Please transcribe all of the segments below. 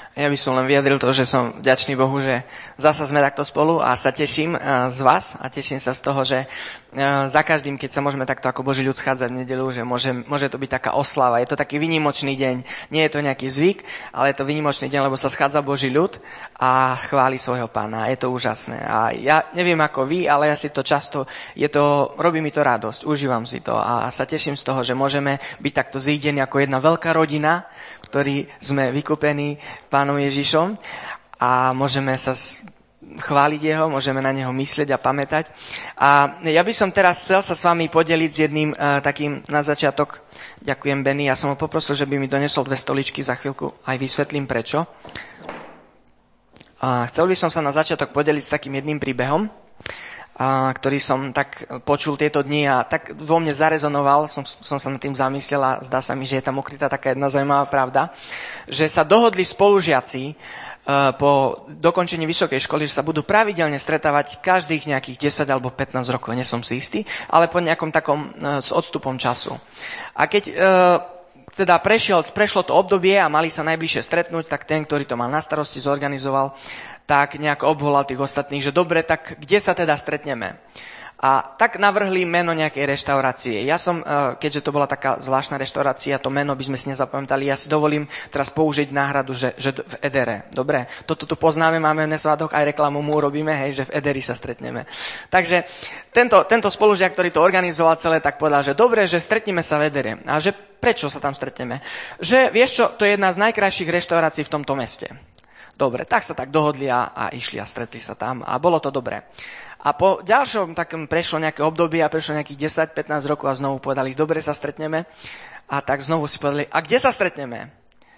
Ja by som len vyjadril to, že som vďačný Bohu, že zasa sme takto spolu a sa teším z vás a teším sa z toho, že za každým, keď sa môžeme takto ako Boží ľud schádzať v nedeľu, že môže to byť taká oslava. Je to taký výnimočný deň. Nie je to nejaký zvyk, ale je to výnimočný deň, lebo sa schádza Boží ľud a chváli svojho Pána. Je to úžasné. A ja neviem ako vy, ale ja si to často, robí mi to radosť, užívam si to a sa teším z toho, že môžeme byť takto zídení ako jedna veľká rodina, ktorí sme vykúpení Pánom Ježišom a môžeme sa chváliť Jeho, môžeme na Neho myslieť a pamätať. A ja by som teraz chcel sa s vami podeliť s jedným takým na začiatok. Ďakujem, Benny. Ja som ho poprosil, že by mi donesol 2 stoličky, za chvíľku aj vysvetlím prečo. A chcel by som sa na začiatok podeliť s takým jedným príbehom, ktorý som tak počul tieto dni a tak vo mne zarezonoval, som sa nad tým zamyslel a zdá sa mi, že je tam ukrytá taká jedna zaujímavá pravda, že sa dohodli spolužiaci po dokončení vysokej školy, že sa budú pravidelne stretávať každých nejakých 10 alebo 15 rokov, nie som si istý, ale po nejakom takom s odstupom času. A keď teda prešlo to obdobie a mali sa najbližšie stretnúť, tak ten, ktorý to mal na starosti, zorganizoval, tak nejako obvolal tých ostatných, že dobre, tak kde sa teda stretneme? A tak navrhli meno nejakej reštaurácie. Ja som, keďže to bola taká zvláštna reštaurácia, to meno by sme si nezapamätali, ja si dovolím teraz použiť náhradu, že v Edere. Dobre, toto tu poznáme, máme v Nesvádoch, aj reklamu mu urobíme, hej, že v Ederi sa stretneme. Takže tento spolužiak, ktorý to organizoval celé, tak povedal, že dobre, že stretneme sa v Edere. A že prečo sa tam stretneme? Že vieš čo, to je jedna z najkrajších reštaurácií v tomto meste. Dobre, tak sa tak dohodli a išli a stretli sa tam a bolo to dobré. A po ďalšom takom prešlo nejaké obdobie a prešlo nejakých 10-15 rokov a znovu povedali, dobre sa stretneme. A tak znovu si povedali, a kde sa stretneme?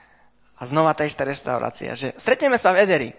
A znova tá istá reštaurácia, že stretneme sa v Ederi.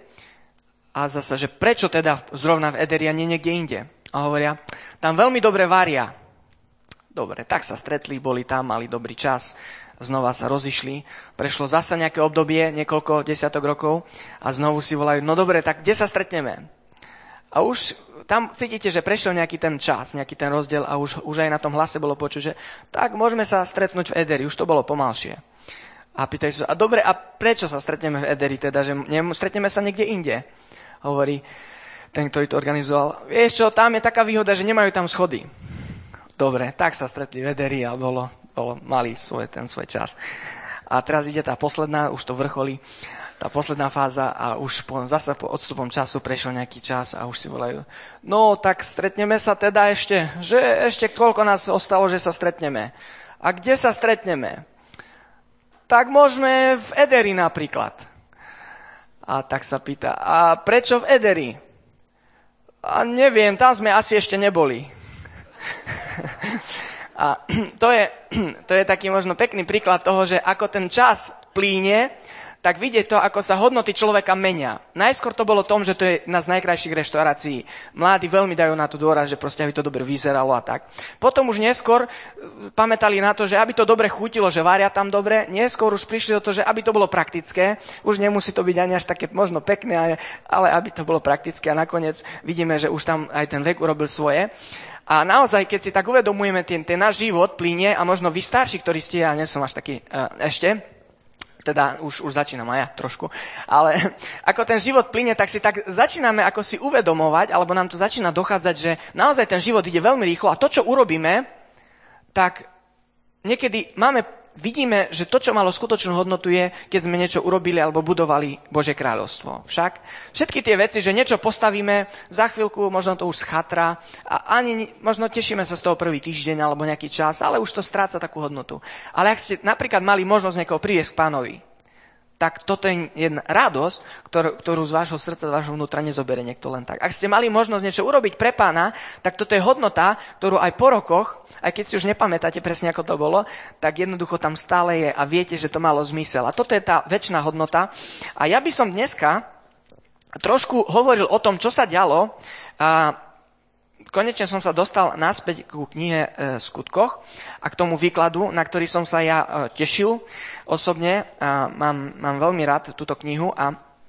A zase, že prečo teda zrovna v Ederi a nie niekde inde? A hovoria, tam veľmi dobre varia. Dobre, tak sa stretli, boli tam, mali dobrý čas. Znova sa rozišli, prešlo zasa nejaké obdobie, niekoľko desiatok rokov a znovu si volajú, no dobre, tak kde sa stretneme? A už tam cítite, že prešiel nejaký ten čas, nejaký ten rozdiel a už aj na tom hlase bolo počuť, že tak môžeme sa stretnúť v Ederi, už to bolo pomalšie. A pýtajú sa, a dobre, a prečo sa stretneme v Ederi, teda, že stretneme sa niekde inde? Hovorí ten, ktorý to organizoval, vieš čo, tam je taká výhoda, že nemajú tam schody. Dobre, tak sa stretli v Ederi a mali ten svoj čas. A teraz ide tá posledná, už to vrcholí, tá posledná fáza a už zase po odstupom času prešiel nejaký čas a už si volajú, no tak stretneme sa teda ešte koľko nás ostalo, že sa stretneme. A kde sa stretneme? Tak môžeme v Ederi napríklad. A tak sa pýta, a prečo v Ederi? A neviem, tam sme asi ešte neboli. A to je taký možno pekný príklad toho, že ako ten čas plíne, tak vidieť to, ako sa hodnoty človeka menia. Najskôr to bolo tom, že to je jedna z najkrajších reštaurácií. Mladí veľmi dajú na tú dôraz, že proste aby to dobre vyzeralo a tak. Potom už neskôr pamätali na to, že aby to dobre chutilo, že varia tam dobre. Neskôr už prišli do toho, že aby to bolo praktické. Už nemusí to byť ani až také možno pekné, ale aby to bolo praktické. A nakoniec vidíme, že už tam aj ten vek urobil svoje. A naozaj, keď si tak uvedomujeme, ten náš život plynie a možno vy starší, ktorí ste, ja nie som až taký ešte, teda už začínam aj ja trošku, ale ako ten život plynie, tak si tak začíname ako si uvedomovať, alebo nám to začína dochádzať, že naozaj ten život ide veľmi rýchlo a to, čo urobíme, tak niekedy vidíme, že to, čo malo skutočnú hodnotu je, keď sme niečo urobili alebo budovali Božie kráľovstvo. Však všetky tie veci, že niečo postavíme, za chvíľku možno to už schatra a ani možno tešíme sa z toho prvý týždeň alebo nejaký čas, ale už to stráca takú hodnotu. Ale ak ste napríklad mali možnosť niekoho priviesť k Pánovi, tak toto je jedna radosť, ktorú z vášho srdca, z vášho vnútra nezoberie niekto len tak. Ak ste mali možnosť niečo urobiť pre Pána, tak toto je hodnota, ktorú aj po rokoch, aj keď si už nepamätáte presne, ako to bolo, tak jednoducho tam stále je a viete, že to malo zmysel. A toto je tá večná hodnota. A ja by som dneska trošku hovoril o tom, čo sa dialo. A konečne som sa dostal naspäť ku knihe Skutkoch a k tomu výkladu, na ktorý som sa ja tešil osobne. A mám veľmi rád túto knihu a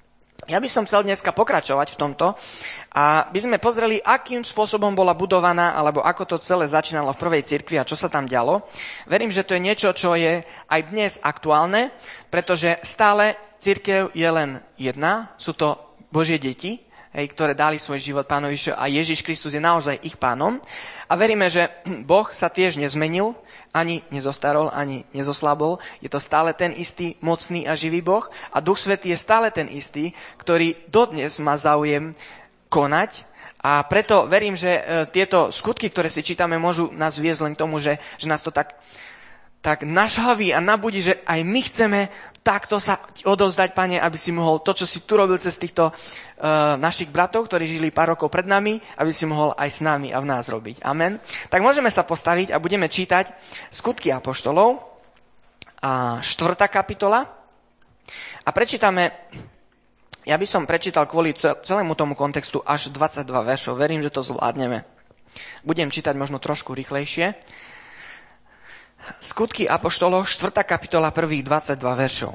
Ja by som chcel dneska pokračovať v tomto a by sme pozreli, akým spôsobom bola budovaná, alebo ako to celé začínalo v prvej cirkvi a čo sa tam dialo. Verím, že to je niečo, čo je aj dnes aktuálne, pretože stále cirkev je len jedna, sú to Božie deti, ktoré dali svoj život Pánovi a Ježiš Kristus je naozaj ich pánom. A veríme, že Boh sa tiež nezmenil, ani nezostarol, ani nezoslabol. Je to stále ten istý mocný a živý Boh a Duch Svätý je stále ten istý, ktorý dodnes má záujem konať. A preto verím, že tieto skutky, ktoré si čítame, môžu nás viesť len k tomu, že nás to tak našhaví a nabudí, že aj my chceme takto sa odovzdať, Pane, aby si mohol to, čo si tu robil cez týchto našich bratov, ktorí žili pár rokov pred nami, aby si mohol aj s nami a v nás robiť. Amen. Tak môžeme sa postaviť a budeme čítať Skutky apoštolov, 4. kapitola. A prečítame, ja by som prečítal kvôli celému tomu kontextu až 22 veršov. Verím, že to zvládneme. Budem čítať možno trošku rýchlejšie. Skutky apoštolov, 4. kapitola, prvých 22 veršov.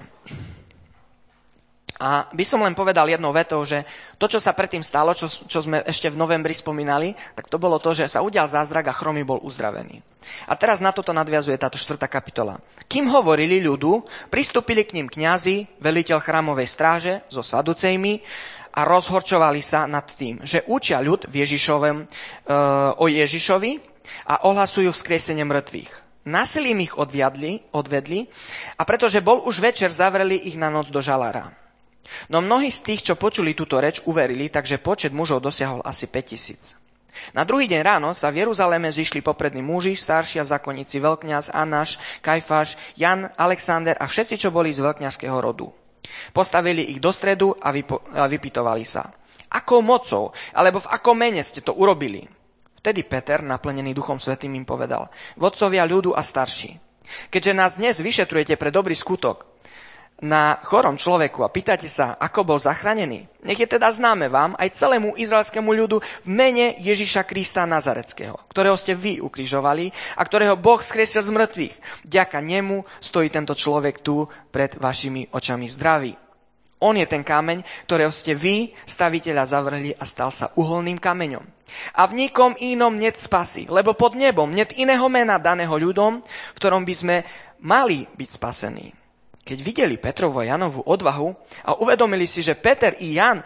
A by som len povedal jednou vetou, že to, čo sa predtým stalo, čo sme ešte v novembri spomínali, tak to bolo to, že sa udial zázrak a chromý bol uzdravený. A teraz na toto nadviazuje táto 4. kapitola. Kým hovorili ľudu, pristúpili k ním kňazi, veliteľ chrámovej stráže so saducejmi a rozhorčovali sa nad tým, že učia ľud o Ježišovi a ohlasujú vzkriesenie mŕtvych. Násilím ich odvedli a pretože bol už večer, zavreli ich na noc do žalára. No mnohí z tých, čo počuli túto reč, uverili, takže počet mužov dosiahol asi 5000. Na druhý deň ráno sa v Jeruzaleme zišli poprední muži, staršia zákonníci, veľkňaz, Anáš, Kajfáš, Jan, Alexander a všetci, čo boli z veľkňazského rodu. Postavili ich do stredu a vypytovali sa. Akou mocou, alebo v akom mene ste to urobili? Vtedy Peter, naplnený Duchom Svätým, im povedal: vodcovia ľudu a starší, keďže nás dnes vyšetrujete pre dobrý skutok na chorom človeku a pýtate sa, ako bol zachránený, nech je teda známe vám aj celému izraelskému ľudu v mene Ježiša Krista Nazareckého, ktorého ste vy ukrižovali a ktorého Boh skriesil z mŕtvych. Vďaka nemu stojí tento človek tu pred vašimi očami zdravý. On je ten kameň, ktorého ste vy, staviteľa, zavrhli a stal sa uholným kameňom. A v nikom inom net spasy, lebo pod nebom net iného mena daného ľuďom, v ktorom by sme mali byť spasení. Keď videli Petrovu a Janovú odvahu a uvedomili si, že Peter i Jan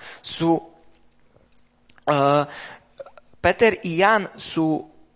sú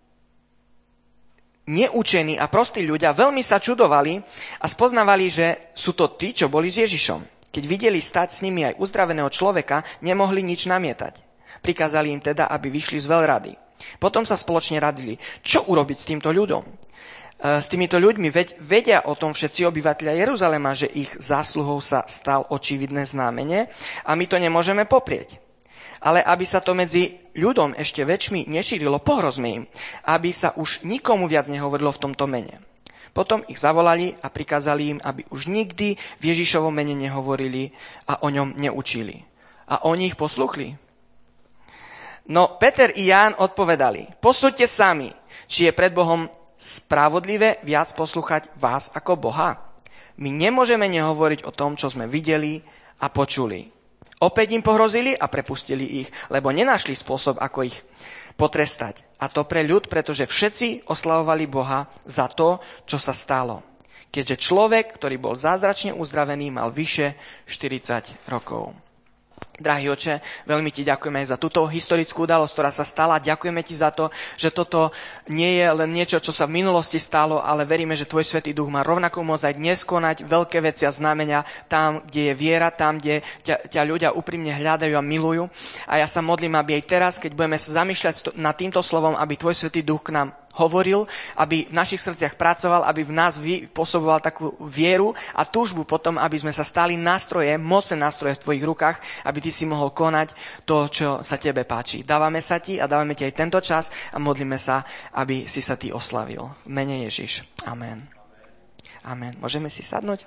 neučení a prostí ľudia, veľmi sa čudovali a spoznávali, že sú to tí, čo boli s Ježišom. Keď videli stať s nimi aj uzdraveného človeka, nemohli nič namietať. Prikázali im teda, aby vyšli z veľrady. Potom sa spoločne radili, čo urobiť s týmto ľuďom. S týmito ľuďmi vedia o tom všetci obyvatelia Jeruzalema, že ich zásluhou sa stal očividné znamenie a my to nemôžeme poprieť. Ale aby sa to medzi ľuďom ešte väčšmi nešírilo, pohrozme im, aby sa už nikomu viac nehovorilo v tomto mene. Potom ich zavolali a prikázali im, aby už nikdy v Ježišovom mene nehovorili a o ňom neučili. A oni ich posluchli. No Peter i Ján odpovedali: posúďte sami, či je pred Bohom spravodlivé viac poslúchať vás ako Boha. My nemôžeme nehovoriť o tom, čo sme videli a počuli. Opäť im pohrozili a prepustili ich, lebo nenašli spôsob, ako ich potrestať. A to pre ľud, pretože všetci oslavovali Boha za to, čo sa stalo. Keďže človek, ktorý bol zázračne uzdravený, mal vyše 40 rokov. Drahý oče, veľmi ti ďakujeme aj za túto historickú udalosť, ktorá sa stala. Ďakujeme ti za to, že toto nie je len niečo, čo sa v minulosti stalo, ale veríme, že tvoj Svätý Duch má rovnakú moc aj dnes konať veľké veci a znamenia tam, kde je viera, tam, kde ťa ľudia úprimne hľadajú a milujú. A ja sa modlím, aby aj teraz, keď budeme sa zamýšľať nad týmto slovom, aby tvoj Svätý Duch k nám hovoril, aby v našich srdciach pracoval, aby v nás vypôsoboval takú vieru a túžbu potom, aby sme sa stali mocné nástroje v tvojich rukách, aby ty si mohol konať to, čo sa tebe páči. Dávame sa ti a dávame ti aj tento čas a modlíme sa, aby si sa ty oslavil. V mene Ježiš. Amen. Amen. Môžeme si sadnúť?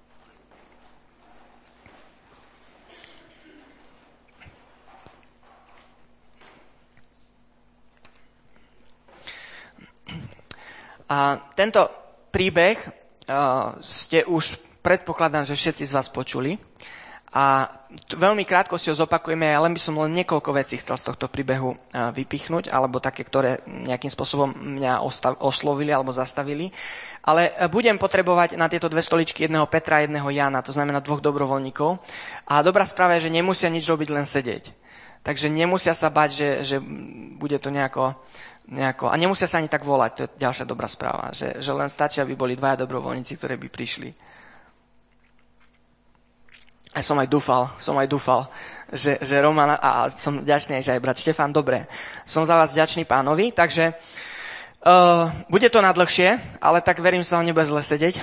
A tento príbeh ste už, predpokladám, že všetci z vás počuli. A veľmi krátko si ho zopakujeme, ale by som len niekoľko vecí chcel z tohto príbehu vypichnúť, alebo také, ktoré nejakým spôsobom mňa oslovili alebo zastavili. Ale budem potrebovať na tieto dve stoličky jedného Petra a jedného Jána, to znamená 2 dobrovoľníkov. A dobrá správa je, že nemusia nič robiť, len sedieť. Takže nemusia sa bať, že bude to nejako... A nemusia sa ani tak volať, to je ďalšia dobrá správa, že len stačí, aby boli 2 dobrovoľníci, ktorí by prišli. A som aj dúfal, že Roman, a som vďačný aj, že aj brat Štefan, dobre. Som za vás vďačný Pánovi, takže bude to nadlhšie, ale tak verím, sa vám nebude zle sedieť.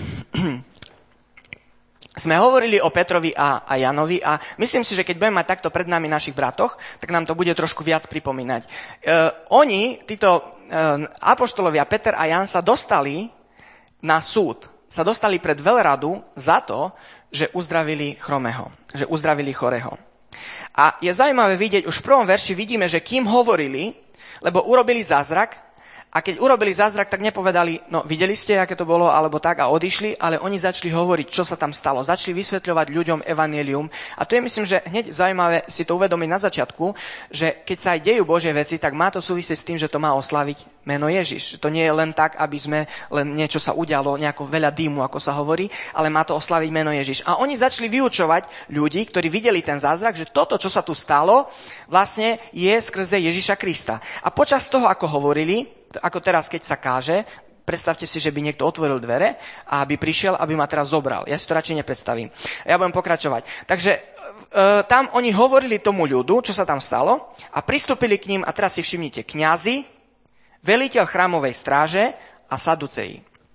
Sme hovorili o Petrovi a Janovi a myslím si, že keď budeme mať takto pred nami našich bratoch, tak nám to bude trošku viac pripomínať. Títo apoštolovia Peter a Jan sa dostali na súd, sa dostali pred veľradu za to, že uzdravili chromého, že uzdravili chorého. A je zaujímavé vidieť, už v prvom verši vidíme, že kým hovorili, lebo urobili zázrak, a keď urobili zázrak, tak nepovedali, no videli ste, aké to bolo, alebo tak, a odišli, ale oni začali hovoriť, čo sa tam stalo. Začali vysvetľovať ľuďom evanjelium. A to je, myslím, že hneď zaujímavé si to uvedomiť na začiatku, že keď sa aj dejú Božie veci, tak má to súvisieť s tým, že to má oslaviť meno Ježiš. To nie je len tak, aby sme len niečo sa udialo, nejako veľa dýmu, ako sa hovorí, ale má to oslaviť meno Ježiš. A oni začali vyučovať ľudí, ktorí videli ten zázrak, že toto, čo sa tu stalo, vlastne je skrze Ježiša Krista. A počas toho, ako hovorili, ako teraz, keď sa káže, predstavte si, že by niekto otvoril dvere a aby prišiel, aby ma teraz zobral. Ja si to radšej nepredstavím. Ja budem pokračovať. Takže tam oni hovorili tomu ľudu, čo sa tam stalo, a pristúpili k ním, a teraz si všimnite, kňazi, veliteľ chrámovej stráže a saduceji.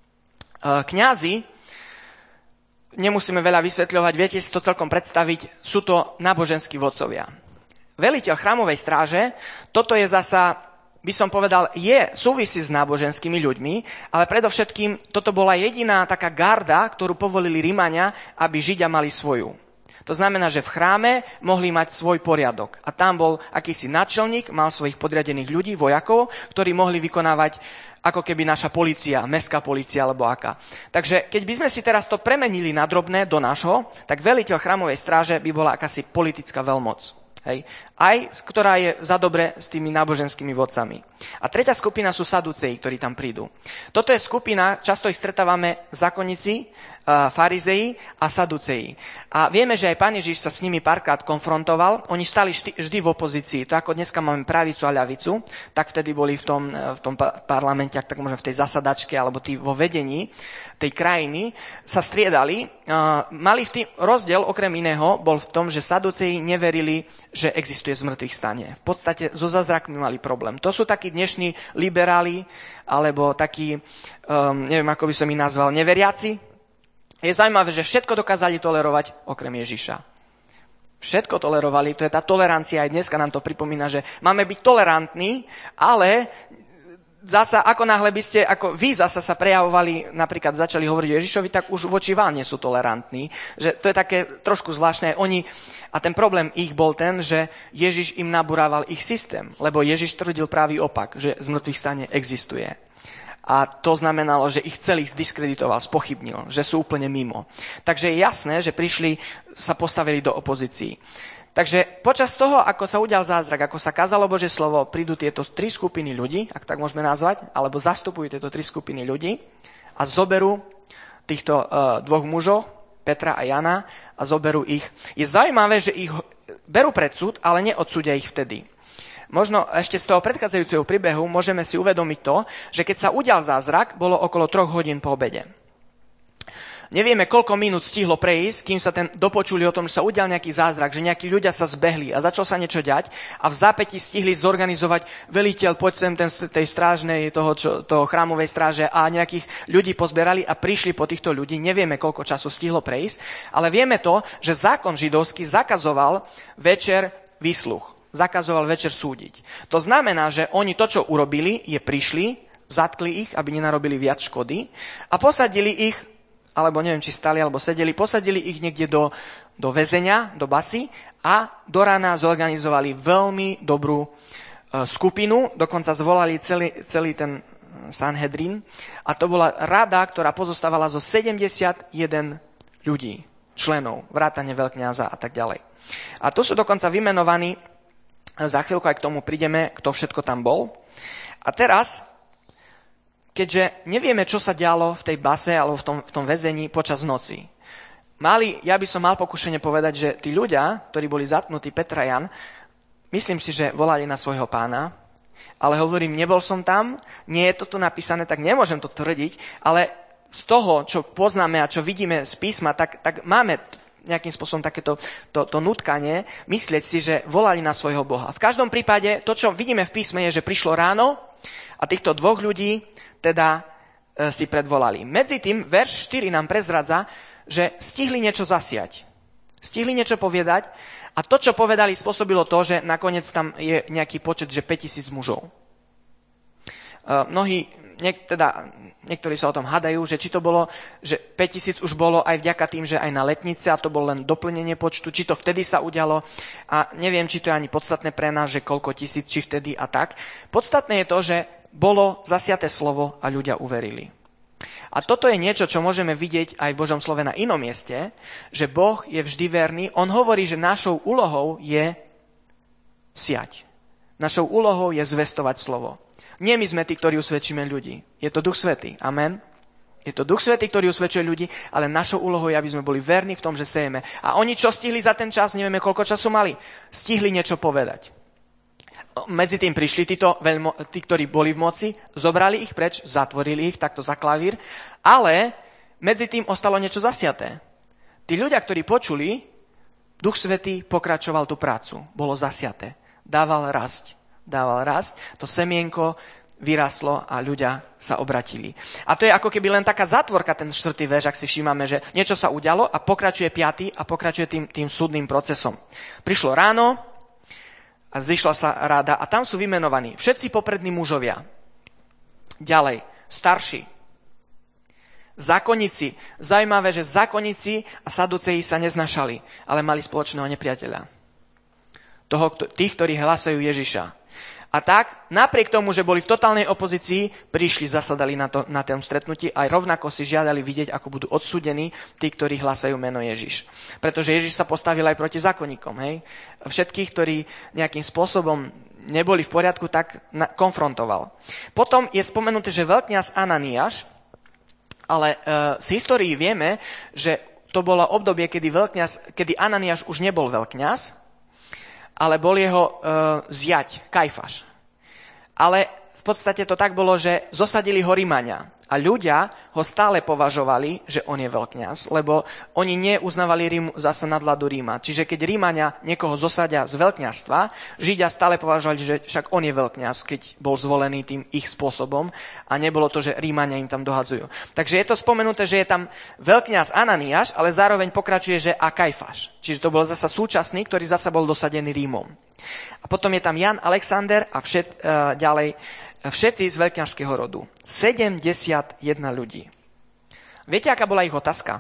Kňazi, nemusíme veľa vysvetľovať, viete si to celkom predstaviť, sú to náboženskí vodcovia. Veliteľ chrámovej stráže, toto je zasa, by som povedal, súvisí s náboženskými ľuďmi, ale predovšetkým toto bola jediná taká garda, ktorú povolili Rimania, aby Židia mali svoju. To znamená, že v chráme mohli mať svoj poriadok. A tam bol akýsi náčelník, mal svojich podriadených ľudí, vojakov, ktorí mohli vykonávať ako keby naša polícia, mestská polícia alebo aká. Takže keď by sme si teraz to premenili na drobné do nášho, tak veliteľ chrámovej stráže by bola akási politická veľmoc. Hej. Aj ktorá je za dobre s tými náboženskými vodcami. A tretia skupina sú saduceji, ktorí tam prídu. Toto je skupina, často ich stretávame zákonníci, farizeji a saduceji. A vieme, že aj Pán Ježiš sa s nimi párkrát konfrontoval. Oni stali vždy v opozícii. To ako dneska máme pravicu a ľavicu, tak vtedy boli v tom parlamente, tak možno v tej zasadačke alebo vo vedení tej krajiny sa striedali. Mali rozdiel okrem iného bol v tom, že saduceji neverili, že existuje zmrtvých stane. V podstate so zázrakmi mali problém. To sú takí dnešní liberáli, alebo takí, neviem, ako by som ich nazval, neveriaci. Je zaujímavé, že všetko dokázali tolerovať okrem Ježiša. Všetko tolerovali, to je tá tolerancia, aj dneska nám to pripomína, že máme byť tolerantní, ale zasa ako náhle by ste, ako vy zasa sa prejavovali, napríklad začali hovoriť o Ježišovi, tak už voči vám nie sú tolerantní. Že to je také trošku zvláštne. A ten problém ich bol ten, že Ježiš im nabúrával ich systém, lebo Ježiš tvrdil pravý opak, že zmrtvých stane existuje. A to znamenalo, že ich celých zdiskreditoval, spochybnil, že sú úplne mimo. Takže je jasné, že sa postavili do opozícií. Takže počas toho, ako sa udial zázrak, ako sa kázalo Božie slovo, prídu tieto 3 skupiny ľudí, ak tak môžeme nazvať, alebo zastupujú tieto 3 skupiny ľudí a zoberú týchto 2 mužov, Petra a Jana, a zoberú ich. Je zaujímavé, že ich berú pred súd, ale neodsúdia ich vtedy. Možno ešte z toho predchádzajúceho príbehu môžeme si uvedomiť to, že keď sa udial zázrak, bolo okolo 3 hodín po obede. Nevieme, koľko minút stihlo prejsť, kým sa dopočuli o tom, že sa udial nejaký zázrak, že nejakí ľudia sa zbehli a začalo sa niečo diať a v zápätí stihli zorganizovať veliteľ, poď sem tej strážnej, toho chrámovej stráže a nejakých ľudí pozberali a prišli po týchto ľudí. Nevieme, koľko času stihlo prejsť, ale vieme to, že zákon židovský zakazoval večer výsluch. Zakazoval večer súdiť. To znamená, že oni to, čo urobili, prišli, zatkli ich, aby nenarobili viac škody a posadili ich, alebo neviem, či stali, alebo sedeli, posadili ich niekde do väzenia, do basy a do rána zorganizovali veľmi dobrú skupinu, dokonca zvolali celý ten Sanhedrin a to bola rada, ktorá pozostávala zo 71 ľudí. členov, vrátane veľkňaza a tak ďalej. A tu sú dokonca vymenovaní, za chvíľku aj k tomu prídeme, kto všetko tam bol. A teraz, keďže nevieme, čo sa dialo v tej base alebo v tom väzení počas noci, ja by som mal pokušenie povedať, že tí ľudia, ktorí boli zatknutí, Petra a Jan, myslím si, že volali na svojho pána, ale hovorím, nebol som tam, nie je to tu napísané, tak nemôžem to tvrdiť, ale z toho, čo poznáme a čo vidíme z písma, tak máme nejakým spôsobom takéto to nutkanie, myslieť si, že volali na svojho Boha. V každom prípade, to, čo vidíme v písme, je, že prišlo ráno a týchto dvoch ľudí teda si predvolali. Medzi tým, verš 4 nám prezradza, že stihli niečo zasiať. Stihli niečo povedať a to, čo povedali, spôsobilo to, že nakoniec tam je nejaký počet, že 5000 mužov. Niektorí sa o tom hadajú, že či to bolo, že 5000 už bolo aj vďaka tým, že aj na letnice a to bolo len doplnenie počtu, či to vtedy sa udialo a neviem, či to je ani podstatné pre nás, že koľko tisíc, či vtedy a tak. Podstatné je to, že bolo zasiaté slovo a ľudia uverili. A toto je niečo, čo môžeme vidieť aj v Božom slove na inom mieste, že Boh je vždy verný. On hovorí, že našou úlohou je siať. Našou úlohou je zvestovať slovo. Nie my sme tí, ktorí usvedčíme ľudí. Je to Duch Svätý. Amen. Je to Duch Svätý, ktorý usvedčuje ľudí, ale našou úlohou je, aby sme boli verní v tom, že sejeme. A oni čo stihli za ten čas, nevieme, koľko času mali, stihli niečo povedať. Medzi tým prišli tí, ktorí boli v moci, zobrali ich preč, zatvorili ich takto za klavír, ale medzi tým ostalo niečo zasiaté. Tí ľudia, ktorí počuli, Duch Svätý pokračoval tú prácu. Bolo zasiaté. Dával rast, to semienko vyrastlo a ľudia sa obratili. A to je ako keby len taká zatvorka, ten 4. verš, ak si všímame, že niečo sa udialo a pokračuje 5. a pokračuje tým súdnym procesom. Prišlo ráno, a zišla sa rada a tam sú vymenovaní všetci poprední mužovia. Ďalej, starší. Zákonníci. Zaujímavé, že zákonníci a saduceji sa neznašali, ale mali spoločného nepriateľa. Tých, ktorí hlasujú Ježiša. A tak, napriek tomu, že boli v totálnej opozícii, prišli, zasadali na tom stretnutí a rovnako si žiadali vidieť, ako budú odsúdení tí, ktorí hlasajú meno Ježiš. Pretože Ježiš sa postavil aj proti zákonníkom. Hej? Všetkých, ktorí nejakým spôsobom neboli v poriadku, tak konfrontoval. Potom je spomenuté, že veľkňaz Ananiáš, ale z histórii vieme, že to bolo obdobie, kedy Ananiáš už nebol veľkňaz, ale bol jeho zjať, Kajfáš. Ale v podstate to tak bolo, že zosadili ho Rímania. A ľudia ho stále považovali, že on je veľkňaz, lebo oni neuznávali Rím zase nadvládu Ríma. Čiže keď Rímania niekoho zosadia z veľkňazstva, Židia stále považovali, že však on je veľkňaz, keď bol zvolený tým ich spôsobom a nebolo to, že Rímania im tam dohadzujú. Takže je to spomenuté, že je tam veľkňaz Ananiáš, ale zároveň pokračuje, že a Kajfáš. Čiže to bol zasa súčasný, ktorý zasa bol dosadený Rímom. A potom je tam Jan, Alexander a ďalej všetci z veľkňazského rodu. 71 ľudí. Viete, aká bola ich otázka?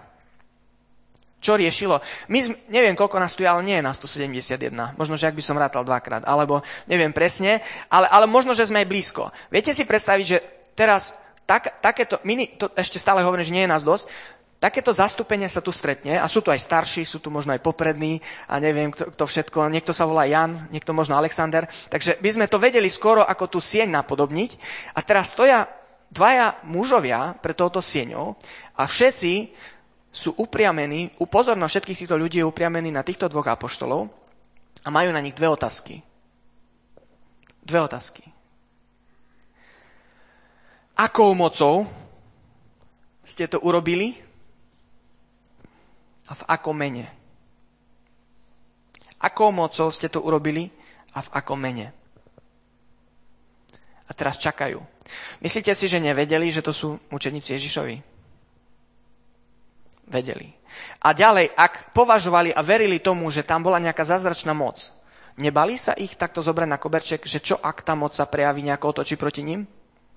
Čo riešilo? Neviem, koľko nás tu je, ale nie je nás tu 71. Možno, že ak by som rátal dvakrát, alebo neviem presne, ale možno, že sme aj blízko. Viete si predstaviť, že teraz takéto, to ešte stále hovorím, že nie je nás dosť, takéto zastúpenie sa tu stretne a sú tu aj starší, sú tu možno aj poprední a neviem kto všetko, niekto sa volá Jan, niekto možno Alexander, takže by sme to vedeli skoro ako tú sieň napodobniť a teraz stoja dvaja mužovia pre touto sieňou a všetci sú upriamení, pozornosť všetkých týchto ľudí je upriamený na týchto dvoch apoštolov a majú na nich dve otázky. Akou mocou ste to urobili? A v akom mene? Akou mocou ste to urobili a v akom mene? A teraz čakajú. Myslíte si, že nevedeli, že to sú učeníci Ježišovi? Vedeli. A ďalej, ak považovali a verili tomu, že tam bola nejaká zázračná moc, nebali sa ich takto zobrať na koberček, že čo ak tá moc sa prejaví nejako otočí proti ním?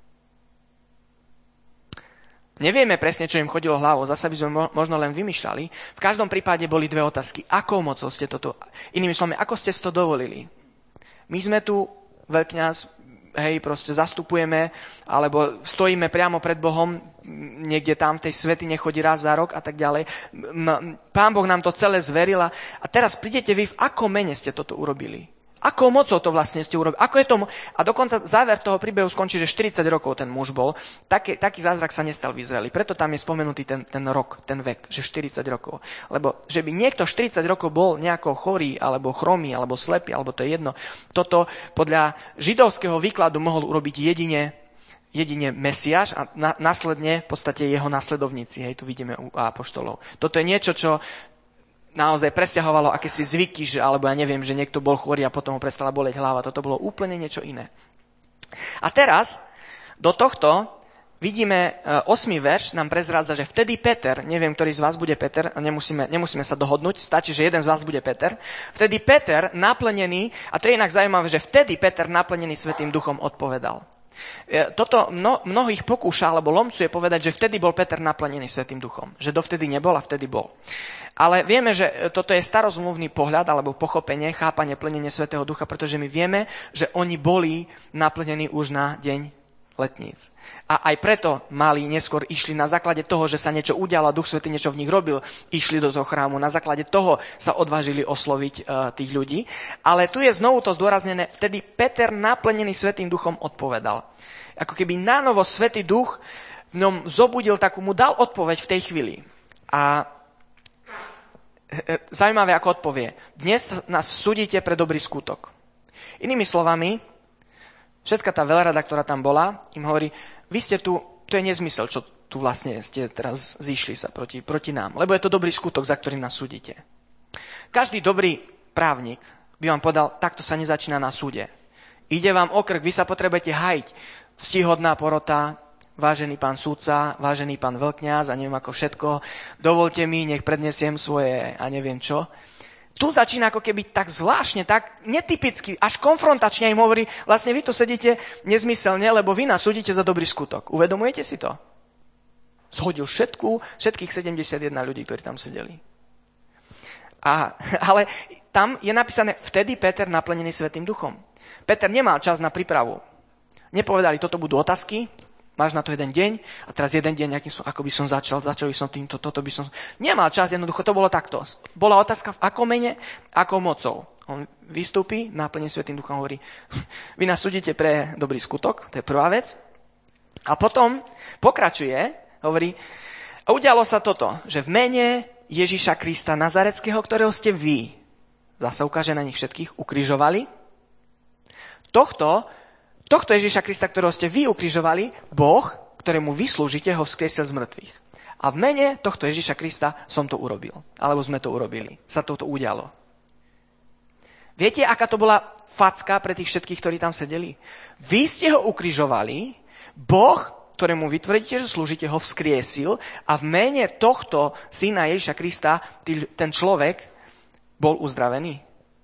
Nevieme presne, čo im chodilo hlavou, zasa by sme možno len vymýšľali. V každom prípade boli dve otázky. Akou mocou ste toto? Inými slovami, ako ste si to dovolili? My sme tu, veľkňaz, proste zastupujeme, alebo stojíme priamo pred Bohom, niekde tam v tej svätyni chodí raz za rok a tak ďalej. Pán Boh nám to celé zveril a teraz prídete vy, v akom mene ste toto urobili? Akou mocou to vlastne ste urobili? Ako je to a dokonca záver toho príbehu skončí, že 40 rokov ten muž bol. Taký zázrak sa nestal v Izraeli. Preto tam je spomenutý ten rok, ten vek, že 40 rokov. Lebo že by niekto 40 rokov bol nejako chorý, alebo chromý, alebo slepý, alebo to je jedno. Toto podľa židovského výkladu mohol urobiť jedine Mesiáš a následne v podstate jeho nasledovníci. Hej, tu vidíme u apoštolov. Toto je niečo, čo naozaj presťahovalo akési zvyky, alebo ja neviem, že niekto bol chorý a potom ho prestala boleť hlava. Toto bolo úplne niečo iné. A teraz do tohto vidíme 8. verš, nám prezrádza, že vtedy Peter, neviem, ktorý z vás bude Peter, a nemusíme sa dohodnúť, stačí, že jeden z vás bude Peter. Vtedy Peter naplnený, a to je inak zaujímavé, že vtedy Peter naplnený Svätým Duchom odpovedal. Toto mnohých pokúša, alebo lomcuje povedať, že vtedy bol Peter naplnený Svätým Duchom. Že dovtedy nebol a vtedy bol. Ale vieme, že toto je starozmluvný pohľad, alebo pochopenie, chápanie, plnenie Svätého Ducha, pretože my vieme, že oni boli naplnení už na deň letníc. A aj preto neskôr išli na základe toho, že sa niečo udialo a Duch Svätý niečo v nich robil, išli do toho chrámu. Na základe toho sa odvážili osloviť tých ľudí. Ale tu je znovu to zdôraznené, vtedy Peter naplnený Svätým Duchom odpovedal. Ako keby nanovo Svätý Duch v ňom zobudil mu dal odpoveď v tej chvíli. A zaujímavé, ako odpovie. Dnes nás súdite pre dobrý skutok. Inými slovami, všetka tá veľrada, ktorá tam bola, im hovorí, vy ste tu, to je nezmysel, čo tu vlastne ste teraz zišli sa proti nám, lebo je to dobrý skutok, za ktorý nás súdite. Každý dobrý právnik by vám povedal, takto sa nezačína na súde. Ide vám o krk, vy sa potrebujete hajiť. Ctihodná porota, vážený pán sudca, vážený pán veľkňaz a neviem ako všetko, dovolte mi, nech prednesiem svoje a neviem čo. Tu začína ako keby tak zvláštne, tak netypicky, až konfrontačne im hovorí, vlastne vy tu sedíte nezmyselne, lebo vy nás súdite za dobrý skutok. Uvedomujete si to? Zhodil všetkých 71 ľudí, ktorí tam sedeli. Ale tam je napísané, vtedy Peter naplnený Svätým Duchom. Peter nemal čas na prípravu. Nepovedali, toto budú otázky, máš na to jeden deň a teraz jeden deň, ako by som začal by som týmto, toto by som... Nemal čas, jednoducho to bolo takto. Bola otázka v akom mene, akou mocou. On vystúpi, naplne Svätým Duchom, hovorí, vy nás súdite pre dobrý skutok, to je prvá vec. A potom pokračuje, hovorí, a udialo sa toto, že v mene Ježiša Krista Nazareckého, ktorého ste vy, zase ukáže na nich všetkých, ukrižovali, tohto Ježiša Krista, ktorého ste vy ukrižovali, Boh, ktorému vy slúžite, ho vzkriesil z mŕtvych. A v mene tohto Ježiša Krista som to urobil. Alebo sme to urobili. Sa toto udialo. Viete, aká to bola facka pre tých všetkých, ktorí tam sedeli? Vy ste ho ukrižovali, Boh, ktorému vy tvrdíte, že slúžite, ho vzkriesil a v mene tohto syna Ježiša Krista ten človek bol uzdravený.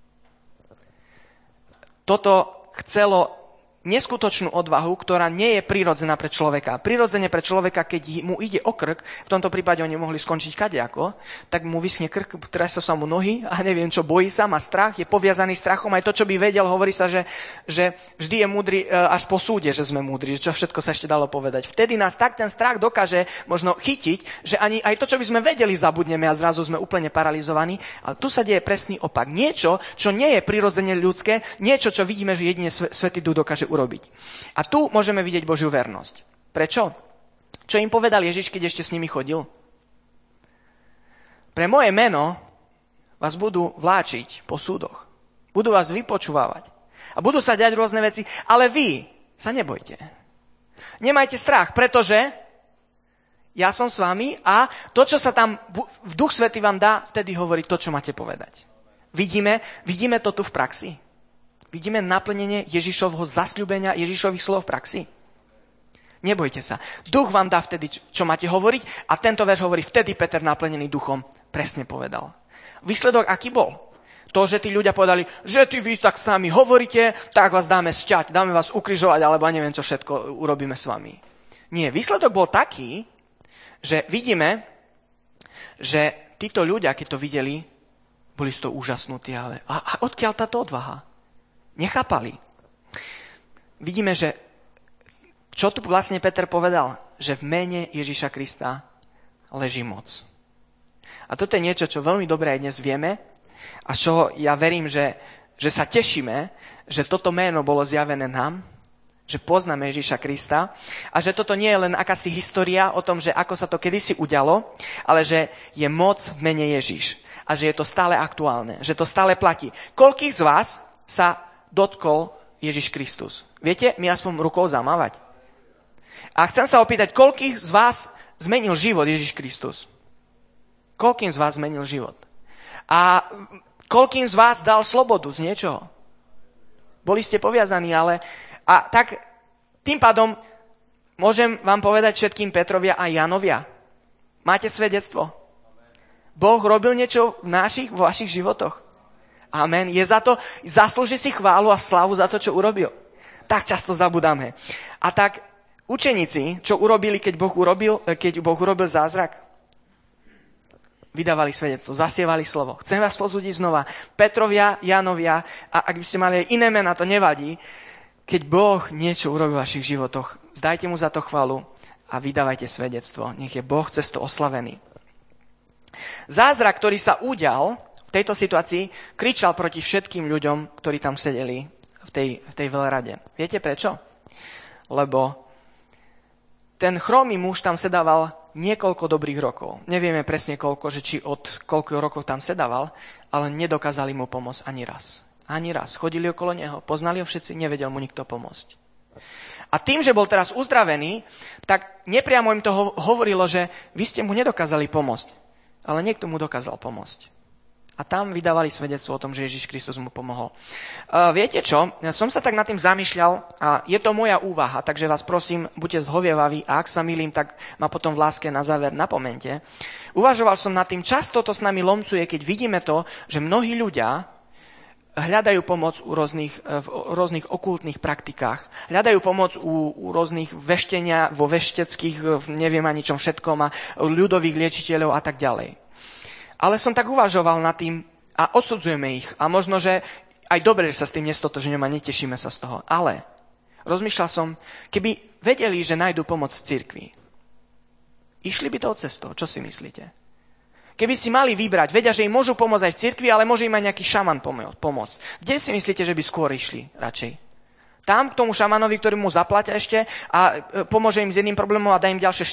Toto chcelo neskutočnú odvahu, ktorá nie je prirodzená pre človeka. Prirodzene pre človeka, keď mu ide o krk, v tomto prípade oni mohli skončiť kadejako, tak mu vysne krk, tresa sa mu nohy a neviem čo, bojí sa, má strach, je poviazaný strachom. Aj to, čo by vedel, hovorí sa, že vždy je múdry až po súde, že sme múdri, čo všetko sa ešte dalo povedať. Vtedy nás tak ten strach dokáže možno chytiť, že ani aj to, čo by sme vedeli, zabudneme a zrazu sme úplne paralizovaní. Ale tu sa deje presný opak. Niečo, čo nie je prirodzene ľudské, niečo, čo vidíme, že jedine Svätý Duch dokáže urobiť. A tu môžeme vidieť Božiu vernosť. Prečo? Čo im povedal Ježiš, keď ešte s nimi chodil? Pre moje meno vás budú vláčiť po súdoch. Budú vás vypočúvať. A budú sa diať rôzne veci, ale vy sa nebojte. Nemajte strach, pretože ja som s vami a to, čo sa tam v Duch Svätý vám dá, vtedy hovorí to, čo máte povedať. Vidíme to tu v praxi. Vidíme naplnenie Ježišovho zasľúbenia, Ježišových slov v praxi. Nebojte sa. Duch vám dá vtedy, čo máte hovoriť a tento verš hovorí, vtedy Peter naplnený duchom presne povedal. Výsledok aký bol? To, že tí ľudia povedali, že vy tak s nami hovoríte, tak vás dáme sťať, dáme vás ukrižovať, alebo neviem, čo všetko urobíme s vami. Nie, výsledok bol taký, že vidíme, že títo ľudia, keď to videli, boli z toho úžasnutí. A odkiaľ táto odvaha? Nechápali. vidíme, že čo tu vlastne Peter povedal? Že v mene Ježiša Krista leží moc. A toto je niečo, čo veľmi dobre aj dnes vieme a čo ja verím, že sa tešíme, že toto meno bolo zjavené nám, že poznáme Ježiša Krista a že toto nie je len akási história o tom, že ako sa to kedysi udialo, ale že je moc v mene Ježiš a že je to stále aktuálne, že to stále platí. Koľkých z vás sa dotkol Ježiš Kristus? Viete, mi aspoň rukou zamávať. A chcem sa opýtať, koľkých z vás zmenil život Ježiš Kristus? Koľkým z vás zmenil život? A koľkým z vás dal slobodu z niečoho? Boli ste poviazaní, ale... A tak tým pádom môžem vám povedať všetkým Petrovia a Janovia. Máte svedectvo? Boh robil niečo v vašich životoch. Amen. Je za to, zaslúži si chválu a slavu za to, čo urobil. Tak často zabudáme. A tak učeníci, čo urobili, keď Boh urobil zázrak? Vydávali svedectvo, zasievali slovo. Chcem vás pozbudiť znova. Petrovia, Janovia, a ak by ste mali aj iné mená, to nevadí. Keď Boh niečo urobil v vašich životoch, zdajte mu za to chvalu a vydávajte svedectvo. Nech je Boh cez to oslavený. Zázrak, ktorý sa udial v tejto situácii, kričal proti všetkým ľuďom, ktorí tam sedeli v tej veľrade. Viete prečo? Lebo ten chromý muž tam sedával niekoľko dobrých rokov. Nevieme presne koľko, že či od koľko rokov tam sedával, ale nedokázali mu pomôcť ani raz. Ani raz. Chodili okolo neho, poznali ho všetci, nevedel mu nikto pomôcť. A tým, že bol teraz uzdravený, tak nepriamo im to hovorilo, že vy ste mu nedokázali pomôcť, ale niekto mu dokázal pomôcť. A tam vydávali svedectvo o tom, že Ježiš Kristus mu pomohol. Viete čo? Som sa tak nad tým zamýšľal a je to moja úvaha, takže vás prosím, buďte zhovievaví a ak sa milím, tak ma potom v láske na záver napomente. Uvažoval som nad tým, často to s nami lomcuje, keď vidíme to, že mnohí ľudia hľadajú pomoc v rôznych okultných praktikách. Hľadajú pomoc u rôznych veštenia, vo vešteckých, neviem ani čom všetkom, a ľudových liečiteľov a tak ďalej. Ale som tak uvažoval nad tým a odsudzujeme ich. A možno, že aj dobre, že sa s tým nestotožňujeme a netešíme sa z toho. Ale rozmýšľal som, keby vedeli, že nájdu pomoc v cirkvi, išli by tou cestou. Čo si myslíte? Keby si mali vybrať, vedia, že im môžu pomôcť aj v cirkvi, ale môže im aj nejaký šaman pomôcť. Kde si myslíte, že by skôr išli radšej? Tam k tomu šamanovi, ktorý mu zaplatia ešte a pomôže im s jedným problémom a dá im ďalšie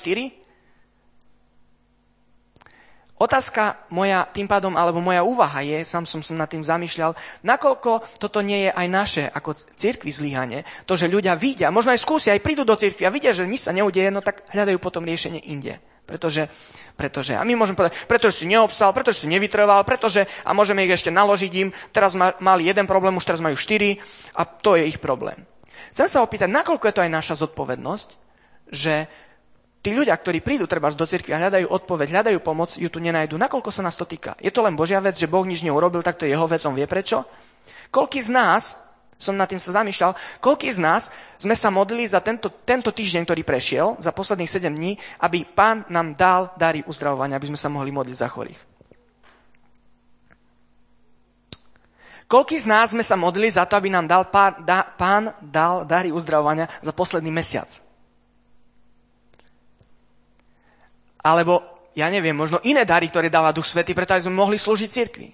4? Otázka moja, tým pádom, alebo moja úvaha je, sám som nad tým zamýšľal, nakoľko toto nie je aj naše, ako cirkvi zlyhanie, to, že ľudia vidia, možno aj skúsia, aj prídu do cirkvi a vidia, že nič sa neudeje, no tak hľadajú potom riešenie inde. Pretože, a my môžeme povedať, pretože si neobstal, pretože si nevytrval, pretože, a môžeme ich ešte naložiť im, teraz mali jeden problém, už teraz majú 4 a to je ich problém. Chcem sa opýtať, nakoľko je to aj naša zodpovednosť, že tí ľudia, ktorí prídu treba do cirkvi a hľadajú odpoveď, hľadajú pomoc, ju tu nenajdu, nakoľko sa nás to týka. Je to len Božia vec, že Boh nič neurobil, tak to je jeho vec, on vie prečo? Koľký z nás, som nad tým sa zamýšľal, koľký z nás sme sa modlili za tento týždeň, ktorý prešiel, za posledných 7 dní, aby Pán nám dal dary uzdravovania, aby sme sa mohli modliť za chorých. Koľký z nás sme sa modlili za to, aby nám dal Pán dal dary uzdravovania za posledný mesiac? Alebo, ja neviem, možno iné dary, ktoré dáva Duch Svätý, preto aby sme mohli slúžiť cirkvi.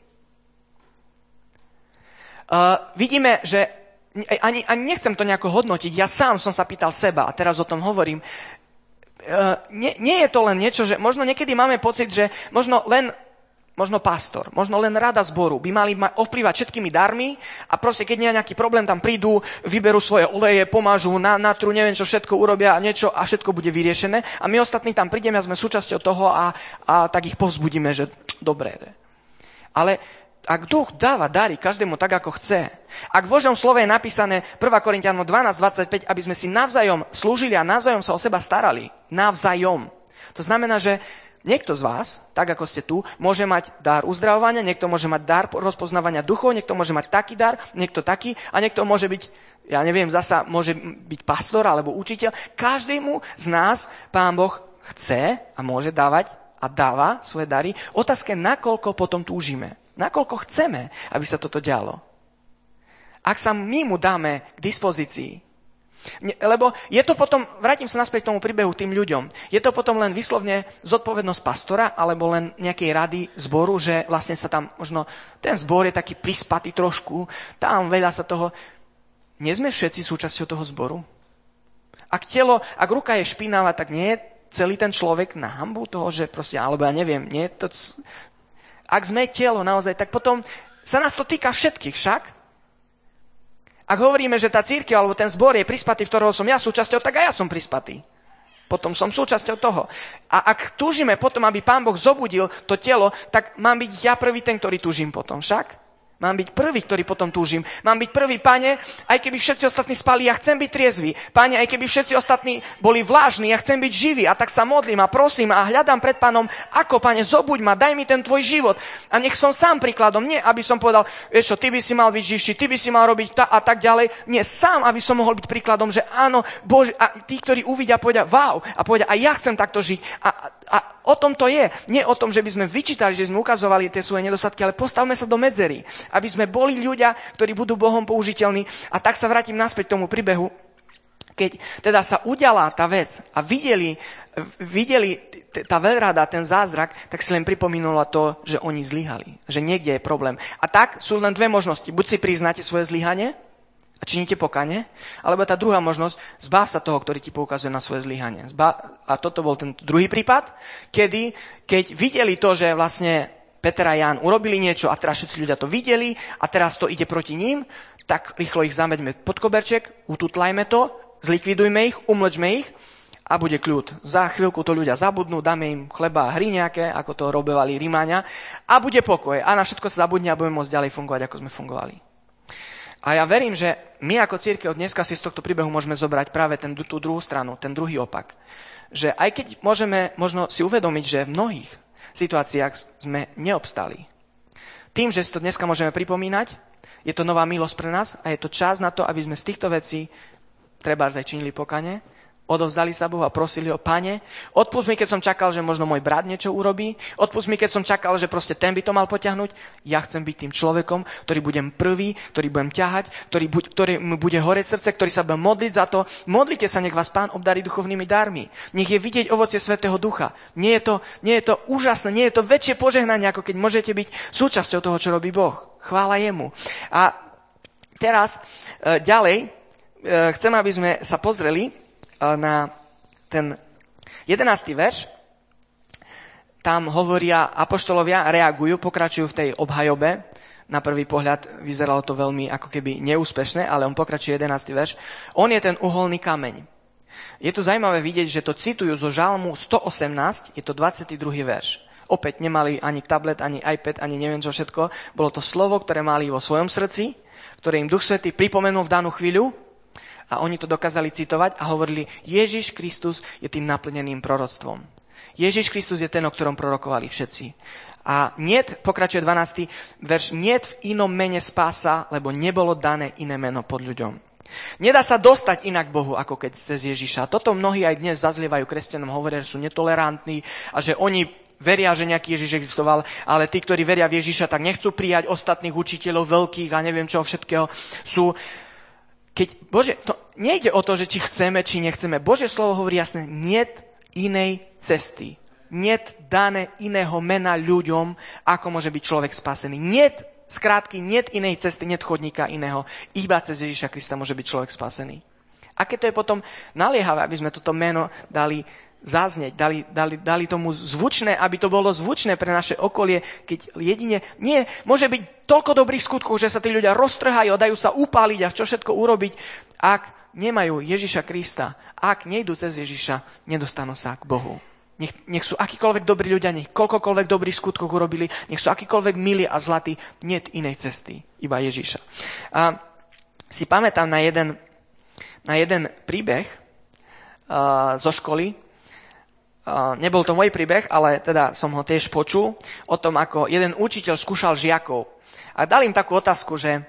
Vidíme, že ani nechcem to nejako hodnotiť, ja sám som sa pýtal seba a teraz o tom hovorím. Nie je to len niečo, že možno niekedy máme pocit, že možno pastor, možno len rada zboru by mali ovplyvať všetkými darmi a proste, keď nie je nejaký problém, tam prídu, vyberú svoje oleje, pomážu, natru, neviem čo všetko urobia niečo a všetko bude vyriešené a my ostatní tam prídeme a sme súčasťou toho a tak ich povzbudíme, že dobre. Ale ak Duch dáva dary každému tak, ako chce, ak v Božom slove je napísané 1. Korinťanom 12:25, aby sme si navzájom slúžili a navzájom sa o seba starali, navzájom. To znamená, že niekto z vás, tak ako ste tu, môže mať dar uzdravovania, niekto môže mať dar rozpoznávania duchov, niekto môže mať taký dar, niekto taký a niekto môže byť, ja neviem, zasa môže byť pastor alebo učiteľ. Každému z nás Pán Boh chce a môže dávať a dáva svoje dary. Otázka je, nakoľko potom túžime. Nakoľko chceme, aby sa toto dialo. Ak sa my mu dáme k dispozícii, Lebo je to potom, vrátim sa naspäť k tomu príbehu tým ľuďom, je to potom len vyslovne zodpovednosť pastora alebo len nejakej rady zboru, že vlastne sa tam možno, ten zbor je taký prispatý trošku, tam veľa sa toho, nie sme všetci súčasťou toho zboru? Ak ruka je špinavá, tak nie je celý ten človek na hanbu toho, že proste, alebo ja neviem, nie to, ak sme telo naozaj, tak potom sa nás to týka všetkých však. Ak hovoríme, že tá cirkev alebo ten zbor je prispatý, v ktorého som ja súčasťou, tak aj ja som prispatý. Potom som súčasťou toho. A ak túžime potom, aby Pán Boh zobudil to telo, tak mám byť ja prvý ten, ktorý túžim potom však. Mám byť prvý, ktorý potom túžim. Mám byť prvý, Pane, aj keby všetci ostatní spali, ja chcem byť triezvy. Pane, aj keby všetci ostatní boli vlážni, ja chcem byť živý. A tak sa modlím a prosím a hľadám pred Pánom, ako, Pane, zobuď ma, daj mi ten tvoj život. A nech som sám príkladom, nie aby som povedal, vieš čo, ty by si mal byť živší, ty by si mal robiť a tak ďalej. Nie, sám, aby som mohol byť príkladom, že áno, Bože, a tí, ktorí uvidia, povedia, wow, a povedia, a ja chcem takto žiť. A o tom to je. Nie o tom, že by sme vyčítali, že sme ukazovali tie svoje nedostatky, ale postavme sa do medzery, aby sme boli ľudia, ktorí budú Bohom použiteľní. A tak sa vrátim naspäť k tomu príbehu, keď teda sa udiala tá vec a videli tá veľrada, ten zázrak, tak si len pripomínulo to, že oni zlyhali, že niekde je problém. A tak sú len dve možnosti. Buď si priznáte svoje zlyhanie a činíte pokanie, alebo tá druhá možnosť, zbav sa toho, ktorý ti poukazuje na svoje zlyhanie. A toto bol ten druhý prípad, keď videli to, že vlastne Peter a Ján urobili niečo a teraz všetci ľudia to videli a teraz to ide proti ním, tak rýchlo ich zameďme pod koberček, ututlajme to, zlikvidujme ich, umlčme ich a bude kľud. Za chvíľku to ľudia zabudnú, dáme im chleba a hry nejaké, ako to robevali Rimáňa a bude pokoj a na všetko sa zabudne a budeme môcť ďalej fungovať, ako sme fungovali. A ja verím, že my ako cirkev dneska si z tohto príbehu môžeme zobrať práve tú druhú stranu, ten druhý opak. Že aj keď môžeme možno si uvedomiť, že v mnohých situáciách sme neobstali. Tým, že si to dneska môžeme pripomínať, je to nová milosť pre nás a je to čas na to, aby sme z týchto vecí trebárs aj činili pokanie, odovzdali sa Bohu a prosili ho, Pane, odpusť mi, keď som čakal, že možno môj brat niečo urobí, odpusť mi, keď som čakal, že proste ten by to mal potiahnuť. Ja chcem byť tým človekom, ktorý budem prvý, ktorý budem ťahať, ktorý mu bude horeť srdce, ktorý sa bude modliť za to. Modlite sa, nech vás Pán obdarí duchovnými darmi. Nech je vidieť ovocie Svätého Ducha. Nie je to úžasné, nie je to väčšie požehnanie, ako keď môžete byť súčasťou toho, čo robí Boh. Chvála jemu. A teraz ďalej chcem, aby sme sa pozreli na ten 11. verš. Tam hovoria, apoštolovia reagujú, pokračujú v tej obhajobe. Na prvý pohľad vyzeralo to veľmi ako keby neúspešné, ale on pokračuje 11. verš. On je ten uholný kameň. Je tu zaujímavé vidieť, že to citujú zo Žalmu 118, je to 22. verš. Opäť nemali ani tablet, ani iPad, ani neviem čo všetko. Bolo to slovo, ktoré mali vo svojom srdci, ktoré im Duch Svätý pripomenul v danú chvíľu. A oni to dokázali citovať a hovorili, Ježiš Kristus je tým naplneným proroctvom. Ježiš Kristus je ten, o ktorom prorokovali všetci. A niet, pokračuje 12. verš, niet v inom mene spása, lebo nebolo dané iné meno pod ľuďom. Nedá sa dostať inak Bohu, ako keď cez Ježiša. Toto mnohí aj dnes zazlievajú kresťanom, hovoria, že sú netolerantní a že oni veria, že nejaký Ježiš existoval, ale tí, ktorí veria v Ježiša, tak nechcú prijať ostatných učiteľov veľkých a neviem čo všetkého sú. To nejde o to, že či chceme, či nechceme. Božie slovo hovorí jasne, niet inej cesty. Niet dané iného mena ľuďom, ako môže byť človek spasený. Niet, skrátky, niet inej cesty, niet chodníka iného. Iba cez Ježiša Krista môže byť človek spasený. Aké to je potom naliehavé, aby sme toto meno dali zaznieť, dali tomu zvučné, aby to bolo zvučné pre naše okolie, keď jedine, nie, môže byť toľko dobrých skutkov, že sa tí ľudia roztrhajú, dajú sa upáliť a čo všetko urobiť, ak nemajú Ježiša Krista, ak nejdú cez Ježiša, nedostanú sa k Bohu. Nech sú akýkoľvek dobrí ľudia, nech koľkokoľvek dobrých skutkov urobili, nech sú akýkoľvek milí a zlatí, niet inej cesty, iba Ježiša. A si pamätám na jeden príbeh zo školy. Nebol to môj príbeh, ale teda som ho tiež počul o tom, ako jeden učiteľ skúšal žiakov. A dal im takú otázku, že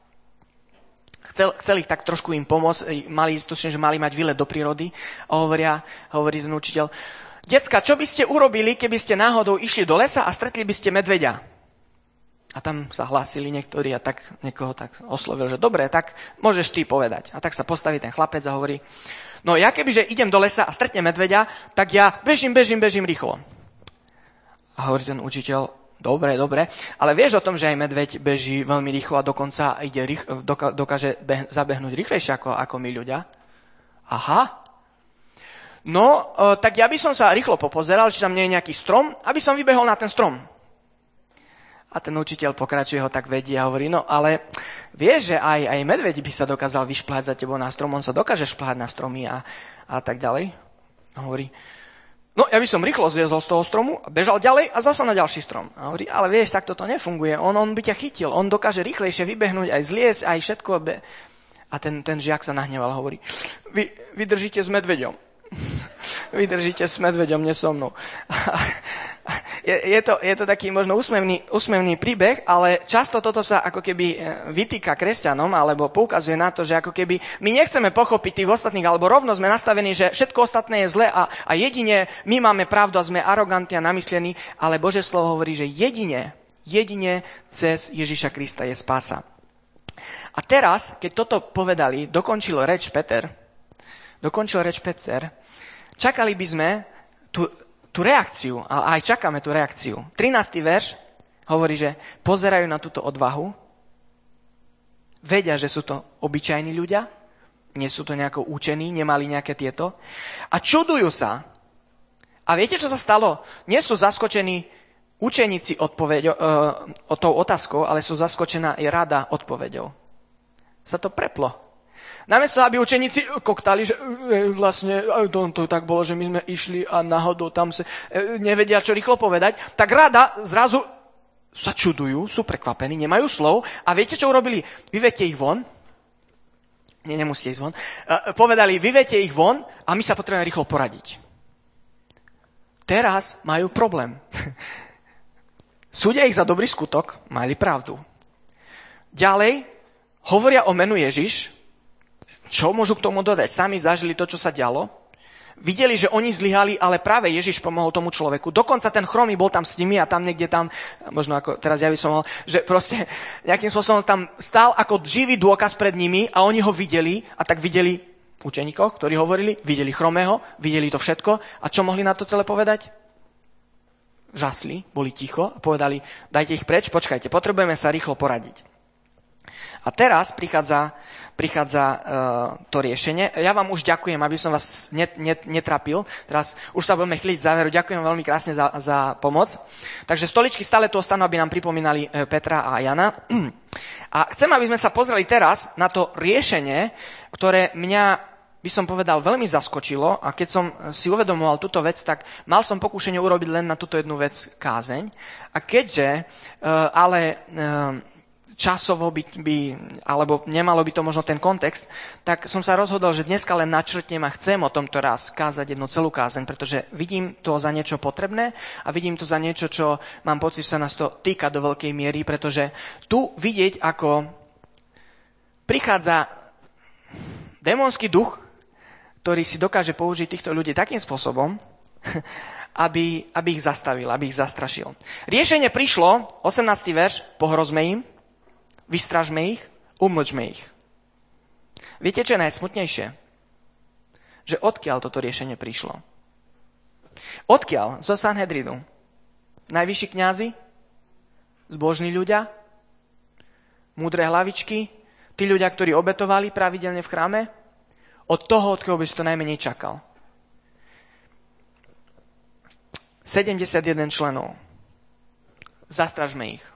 chcel ich tak trošku im pomôcť, že mali mať výlet do prírody. A hovorí ten učiteľ, decka, čo by ste urobili, keby ste náhodou išli do lesa a stretli by ste medveďa? A tam sa hlásili niektorí a tak niekoho tak oslovil, že dobre, tak môžeš ty povedať. A tak sa postaví ten chlapec a hovorí, no ja kebyže idem do lesa a stretnem medveďa, tak ja bežím rýchlo. A hovorí ten učiteľ, dobre, ale vieš o tom, že aj medveď beží veľmi rýchlo a dokonca dokáže zabehnúť rýchlejšie ako my ľudia? Aha. No, tak ja by som sa rýchlo popozeral, či tam nie je nejaký strom, aby som vybehol na ten strom. A ten učiteľ pokračuje, ho tak vedie a hovorí, no ale vieš, že aj medveď by sa dokázal vyšplhať za tebou na strom, on sa dokáže šplhať na stromy a tak ďalej. A hovorí, no ja by som rýchlo zliezol z toho stromu, bežal ďalej a zasa na ďalší strom. A hovorí, ale vieš, tak toto nefunguje, on by ťa chytil, on dokáže rýchlejšie vybehnúť, aj zliezť, aj všetko. A ten žiak sa nahneval a hovorí, vy držíte s medveďom. Vydržíte s medveďom, nie so mnou. Je to taký možno úsmevný príbeh, ale často toto sa ako keby vytýka kresťanom, alebo poukazuje na to, že ako keby my nechceme pochopiť tých ostatných, alebo rovno sme nastavení, že všetko ostatné je zlé a jedine my máme pravdu a sme arogantní a namyslení, ale Božie slovo hovorí, že jedine cez Ježiša Krista je spása. A teraz, keď toto povedali, dokončil reč Peter, čakali by sme tú reakciu, ale aj čakáme tú reakciu. 13. verš hovorí, že pozerajú na túto odvahu, vedia, že sú to obyčajní ľudia, nie sú to nejako učení, nemali nejaké tieto, a čudujú sa. A viete, čo sa stalo? Nie sú zaskočení učeníci tou otázkou, ale sú zaskočená i rada odpoveďou. Sa to preplo. Namiesto, aby učeníci koktali, že vlastne to tak bolo, že my sme išli a náhodou tam sa nevedia, čo rýchlo povedať, tak rada zrazu sa čudujú, sú prekvapení, nemajú slov a viete, čo urobili? Vyvedte ich von. Nie, nemusíte ísť von. Povedali, vyvedte ich von a my sa potrebujeme rýchlo poradiť. Teraz majú problém. Súdia ich za dobrý skutok, mali pravdu. Ďalej, hovoria o menu Ježiš. Čo môžu k tomu dodať? Sami zažili to, čo sa dialo. Videli, že oni zlyhali, ale práve Ježiš pomohol tomu človeku. Dokonca ten chromý bol tam s nimi a tam niekde tam, možno ako teraz ja by som mohol, že proste nejakým spôsobom tam stál ako živý dôkaz pred nimi a oni ho videli a tak videli učeníkov, ktorí hovorili, videli chromého, videli to všetko a čo mohli na to celé povedať? Žasli, boli ticho a povedali, dajte ich preč, počkajte, potrebujeme sa rýchlo poradiť. A teraz prichádza to riešenie. Ja vám už ďakujem, aby som vás netrapil. Teraz už sa budeme chýliť záveru. Ďakujem veľmi krásne za pomoc. Takže stoličky stále tu ostanú, aby nám pripomínali Petra a Jana. A chcem, aby sme sa pozreli teraz na to riešenie, ktoré mňa, by som povedal, veľmi zaskočilo. A keď som si uvedomoval túto vec, tak mal som pokúšenie urobiť len na túto jednu vec kázeň. A keďže časovo alebo nemalo by to možno ten kontext, tak som sa rozhodol, že dneska len načrtnem a chcem o tomto raz kázať jednu celú kázeň, pretože vidím to za niečo potrebné a vidím to za niečo, čo mám pocit, že sa nás to týka do veľkej miery, pretože tu vidieť, ako prichádza démonský duch, ktorý si dokáže použiť týchto ľudí takým spôsobom, aby ich zastavil, aby ich zastrašil. Riešenie prišlo, 18. verš, pohrozme im, vystražme ich, umlčme ich. Viete, čo je najsmutnejšie? Že odkiaľ toto riešenie prišlo? Odkiaľ? Zo Sanhedrinu. Najvyšší kňazi? Zbožní ľudia? Múdre hlavičky? Tí ľudia, ktorí obetovali pravidelne v chráme? Od toho, od koho by si to najmenej čakal. 71 členov. Zastražme ich.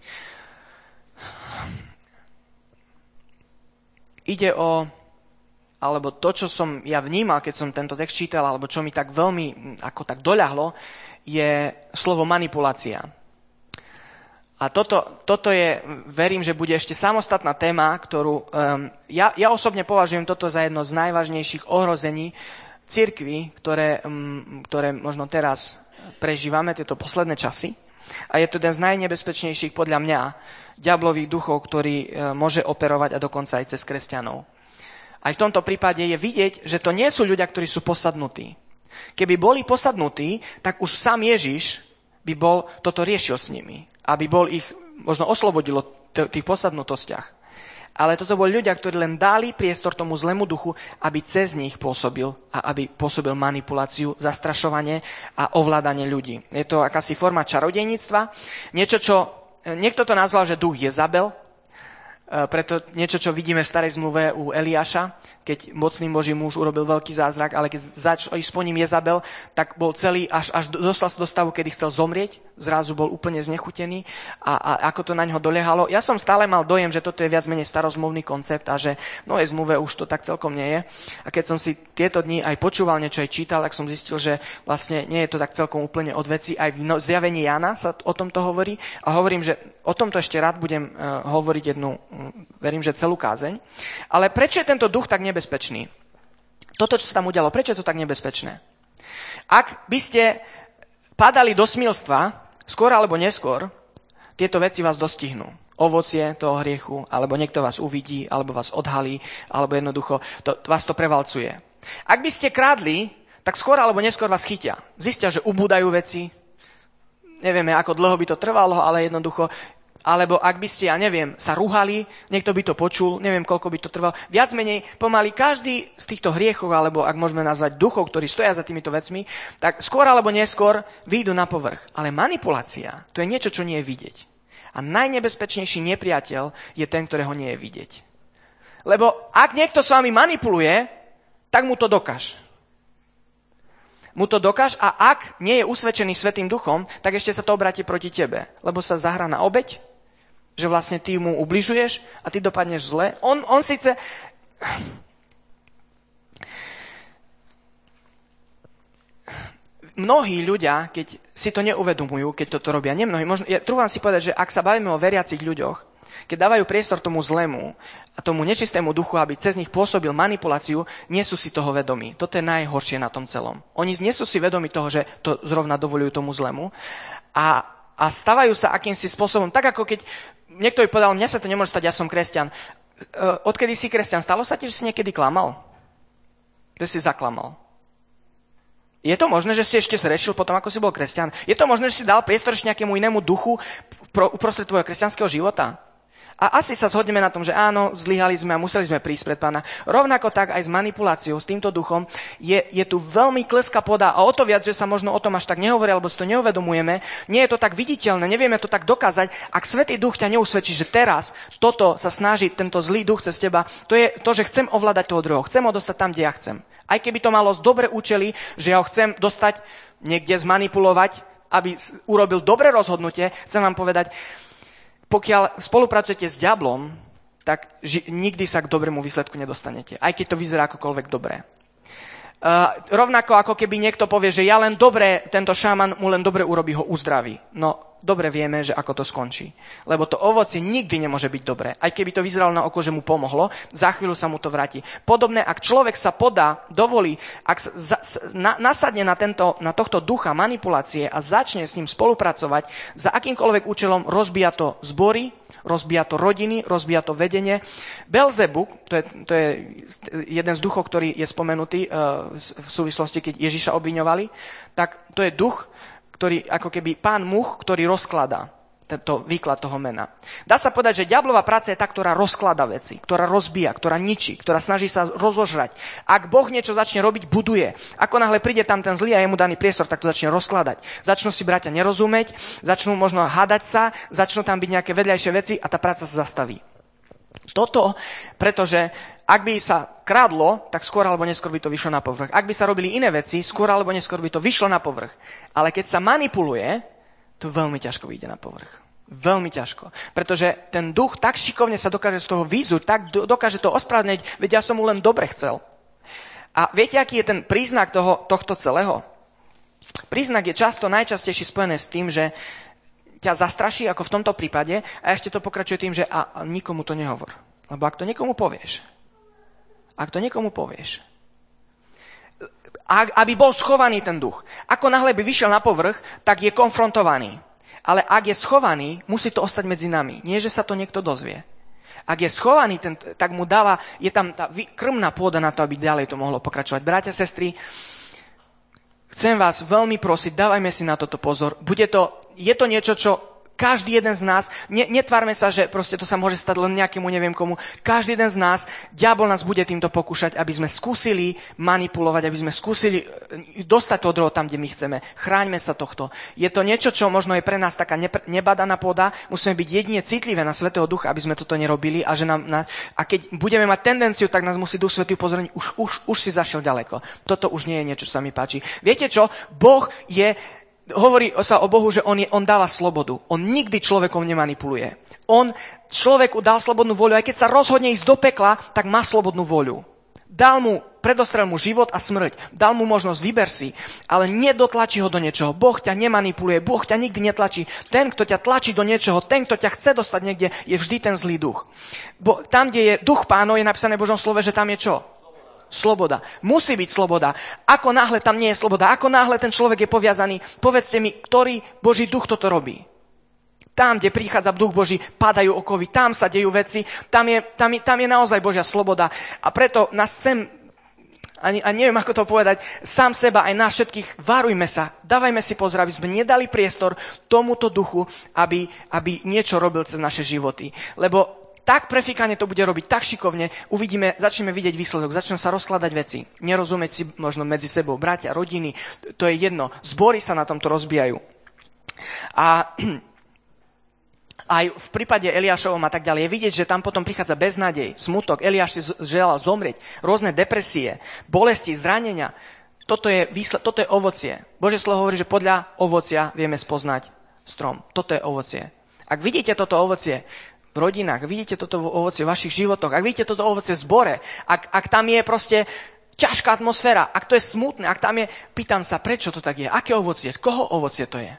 Ide alebo to, čo som ja vnímal, keď som tento text čítal, alebo čo mi tak veľmi ako tak doľahlo, je slovo manipulácia. A toto je, verím, že bude ešte samostatná téma, ktorú ja osobne považujem toto za jedno z najvážnejších ohrození cirkvi, ktoré možno teraz prežívame, tieto posledné časy. A je to jeden z najnebezpečnejších podľa mňa diablových duchov, ktorý môže operovať a dokonca aj cez kresťanov. Aj v tomto prípade je vidieť, že to nie sú ľudia, ktorí sú posadnutí. Keby boli posadnutí, tak už sám Ježiš by toto riešil s nimi. Aby bol ich možno oslobodilo tých posadnutostiach. Ale toto boli ľudia, ktorí len dali priestor tomu zlému duchu, aby cez nich pôsobil a aby pôsobil manipuláciu, zastrašovanie a ovládanie ľudí. Je to akási forma čarodejníctva. Niekto to nazval, že duch Jezabel, preto niečo, čo vidíme v starej zmluve u Eliáša, keď mocný Boží muž urobil veľký zázrak, ale keď začal ísť po ním Jezabel, tak bol celý, až dostal sa do stavu, kedy chcel zomrieť, zrazu bol úplne znechutený a ako to na ňo doliehalo. Ja som stále mal dojem, že toto je viac menej starozmluvný koncept a že v novej zmluve už to tak celkom nie je. A keď som si tieto dni aj počúval, niečo aj čítal, tak som zistil, že vlastne nie je to tak celkom úplne od veci. Aj v zjavení Jána sa o tomto hovorí a hovorím, že o tomto ešte rád budem hovoriť verím, že celú kázeň. Ale prečo je tento duch tak nebezpečný? Toto, čo sa tam udialo, prečo je to tak nebezpečné? Ak by ste padali do smilstva, skôr alebo neskôr, tieto veci vás dostihnú. Ovocie toho hriechu, alebo niekto vás uvidí, alebo vás odhalí, alebo jednoducho vás to prevalcuje. Ak by ste krádli, tak skôr alebo neskôr vás chytia. Zistia, že ubúdajú veci. Nevieme, ako dlho by to trvalo, ale jednoducho. Alebo ak by ste, sa ruhali, niekto by to počul, neviem, koľko by to trvalo. Viac menej, pomaly každý z týchto hriechov, alebo ak môžeme nazvať duchov, ktorí stoja za týmito vecmi, tak skôr alebo neskôr vyjdu na povrch. Ale manipulácia, to je niečo, čo nie je vidieť. A najnebezpečnejší nepriateľ je ten, ktorého nie je vidieť. Lebo ak niekto s vami manipuluje, tak mu to dokáž. A ak nie je usvedčený Svätým Duchom, tak ešte sa to obráti proti tebe. Lebo sa zahrá na obeť, že vlastne ty mu ubližuješ a ty dopadneš zle. On síce... Mnohí ľudia, keď si to neuvedomujú, keď toto robia, trúfam si povedať, že ak sa bavíme o veriacich ľuďoch, keď dávajú priestor tomu zlému a tomu nečistému duchu, aby cez nich pôsobil manipuláciu, nie sú si toho vedomí. Toto je najhoršie na tom celom. Oni nie sú si vedomí toho, že to zrovna dovolujú tomu zlému a stávajú sa akýmsi spôsobom, tak ako keď niekto by povedal, mňa sa to nemôže stať, ja som kresťan. Odkedy si kresťan? Stalo sa ti, že si niekedy klamal? Že si zaklamal? Je to možné, že si ešte zrešil potom, ako si bol kresťan? Je to možné, že si dal priestor ešte nejakému inému duchu uprostred tvojho kresťanského života? A asi sa zhodneme na tom, že áno, zlyhali sme a museli sme prísť pred Pána. Rovnako tak aj s manipuláciou, s týmto duchom, je tu veľmi kleská poda a o to viac, že sa možno o tom až tak nehovorí, alebo si to neuvedomujeme. Nie je to tak viditeľné, nevieme to tak dokázať. Ak Svätý Duch ťa neusvedčí, že teraz toto sa snaží, tento zlý duch cez teba, to je to, že chcem ovládať toho druhého, chcem ho dostať tam, kde ja chcem. Aj keby to malo dobre účely, že ja ho chcem dostať niekde zmanipulovať, aby urobil dobré rozhodnutie, chcem vám povedať, pokiaľ spolupracujete s diablom, tak nikdy sa k dobrému výsledku nedostanete. Aj keď to vyzerá akokoľvek dobré. Rovnako ako keby niekto povie, že ja len dobre, tento šaman mu len dobre urobí, ho uzdraví. No, dobre vieme, že ako to skončí. Lebo to ovocie nikdy nemôže byť dobré. Aj keby to vyzeralo na oko, že mu pomohlo, za chvíľu sa mu to vráti. Podobné, ak človek sa podá, dovolí, ak nasadne na tohto ducha manipulácie a začne s ním spolupracovať, za akýmkoľvek účelom rozbíja to zbory, rozbíja to rodiny, rozbíja to vedenie. Belzebuk, to je jeden z duchov, ktorý je spomenutý v súvislosti, keď Ježiša obviňovali, tak to je duch, ktorý ako keby pán much, ktorý rozkladá tento výklad toho mena. Dá sa povedať, že diablová práca je tá, ktorá rozklada veci, ktorá rozbíja, ktorá ničí, ktorá snaží sa rozožrať. Ak Boh niečo začne robiť, buduje. Ako náhle príde tam ten zlý a je mu daný priestor, tak to začne rozkladať. Začnú si bratia nerozumieť, začnú možno hádať sa, začnú tam byť nejaké vedľajšie veci a tá práca sa zastaví. Toto, pretože ak by sa kradlo, tak skôr alebo neskôr by to vyšlo na povrch. Ak by sa robili iné veci, skôr alebo neskôr by to vyšlo na povrch. Ale keď sa manipuluje, to veľmi ťažko vyjde na povrch. Veľmi ťažko. Pretože ten duch tak šikovne sa dokáže z toho výzuť, tak dokáže to ospravedlniť, veď ja som mu len dobre chcel. A viete, aký je ten príznak tohto celého? Príznak je najčastejšie spojené s tým, že ťa zastraší, ako v tomto prípade, a ešte to pokračuje tým, že a nikomu to nehovor. Lebo ak to niekomu povieš, aby bol schovaný ten duch, ako náhle by vyšiel na povrch, tak je konfrontovaný. Ale ak je schovaný, musí to ostať medzi nami. Nie, že sa to niekto dozvie. Ak je schovaný, tak mu je tam tá krmná pôda na to, aby ďalej to mohlo pokračovať. Bratia, sestry, chcem vás veľmi prosiť, dávajme si na toto pozor. Je to niečo, čo Každý jeden z nás, netvárme sa, že proste to sa môže stať len nejakému neviem komu. Každý jeden z nás, diabol nás bude týmto pokúšať, aby sme skúsili manipulovať, aby sme skúsili dostať to druhého tam, kde my chceme. Chráňme sa tohto. Je to niečo, čo možno je pre nás taká nebadaná pôda. Musíme byť jedine citlivé na Svätého Ducha, aby sme toto nerobili a keď budeme mať tendenciu, tak nás musí Duch Svätý upozorniť, už si zašiel ďaleko. Toto už nie je niečo, čo sa mi páči. Viete čo? Hovorí sa o Bohu, že on dáva slobodu. On nikdy človekom nemanipuluje. On človeku dal slobodnú voľu, aj keď sa rozhodne ísť do pekla, tak má slobodnú voľu. Predostrel mu život a smrť. Dal mu možnosť, vyber si, ale nedotlačí ho do niečoho. Boh ťa nemanipuluje, Boh ťa nikdy netlačí. Ten, kto ťa tlačí do niečoho, ten, kto ťa chce dostať niekde, je vždy ten zlý duch. Tam, kde je duch Pánov, je napísané v Božom slove, že tam je čo? Sloboda. Musí byť sloboda. Ako náhle tam nie je sloboda, ako náhle ten človek je poviazaný, povedzte mi, ktorý Boží duch toto robí. Tam, kde prichádza duch Boží, padajú okovy, tam sa dejú veci, tam je naozaj Božia sloboda. A preto nás a neviem, ako to povedať, sám seba, aj nás všetkých, varujme sa, dávajme si pozor, aby sme nedali priestor tomuto duchu, aby niečo robil cez naše životy. Lebo tak prefíkanie to bude robiť, tak šikovne, začneme vidieť výsledok, začnú sa rozkladať veci, nerozumieť si možno medzi sebou, bratia, rodiny, to je jedno, zbory sa na tomto rozbijajú. A aj v prípade Eliášovom a tak ďalej je vidieť, že tam potom prichádza beznádej, smutok, Eliáš si želal zomrieť, rôzne depresie, bolesti, zranenia. Toto je ovocie. Božie slovo hovorí, že podľa ovocia vieme spoznať strom. Toto je ovocie. Ak vidíte toto ovocie v rodinách, vidíte toto ovocie v vašich životoch, ak vidíte toto ovocie v zbore, ak tam je proste ťažká atmosféra, ak to je smutné, ak tam je, pýtam sa, prečo to tak je, aké ovocie, koho ovocie to je?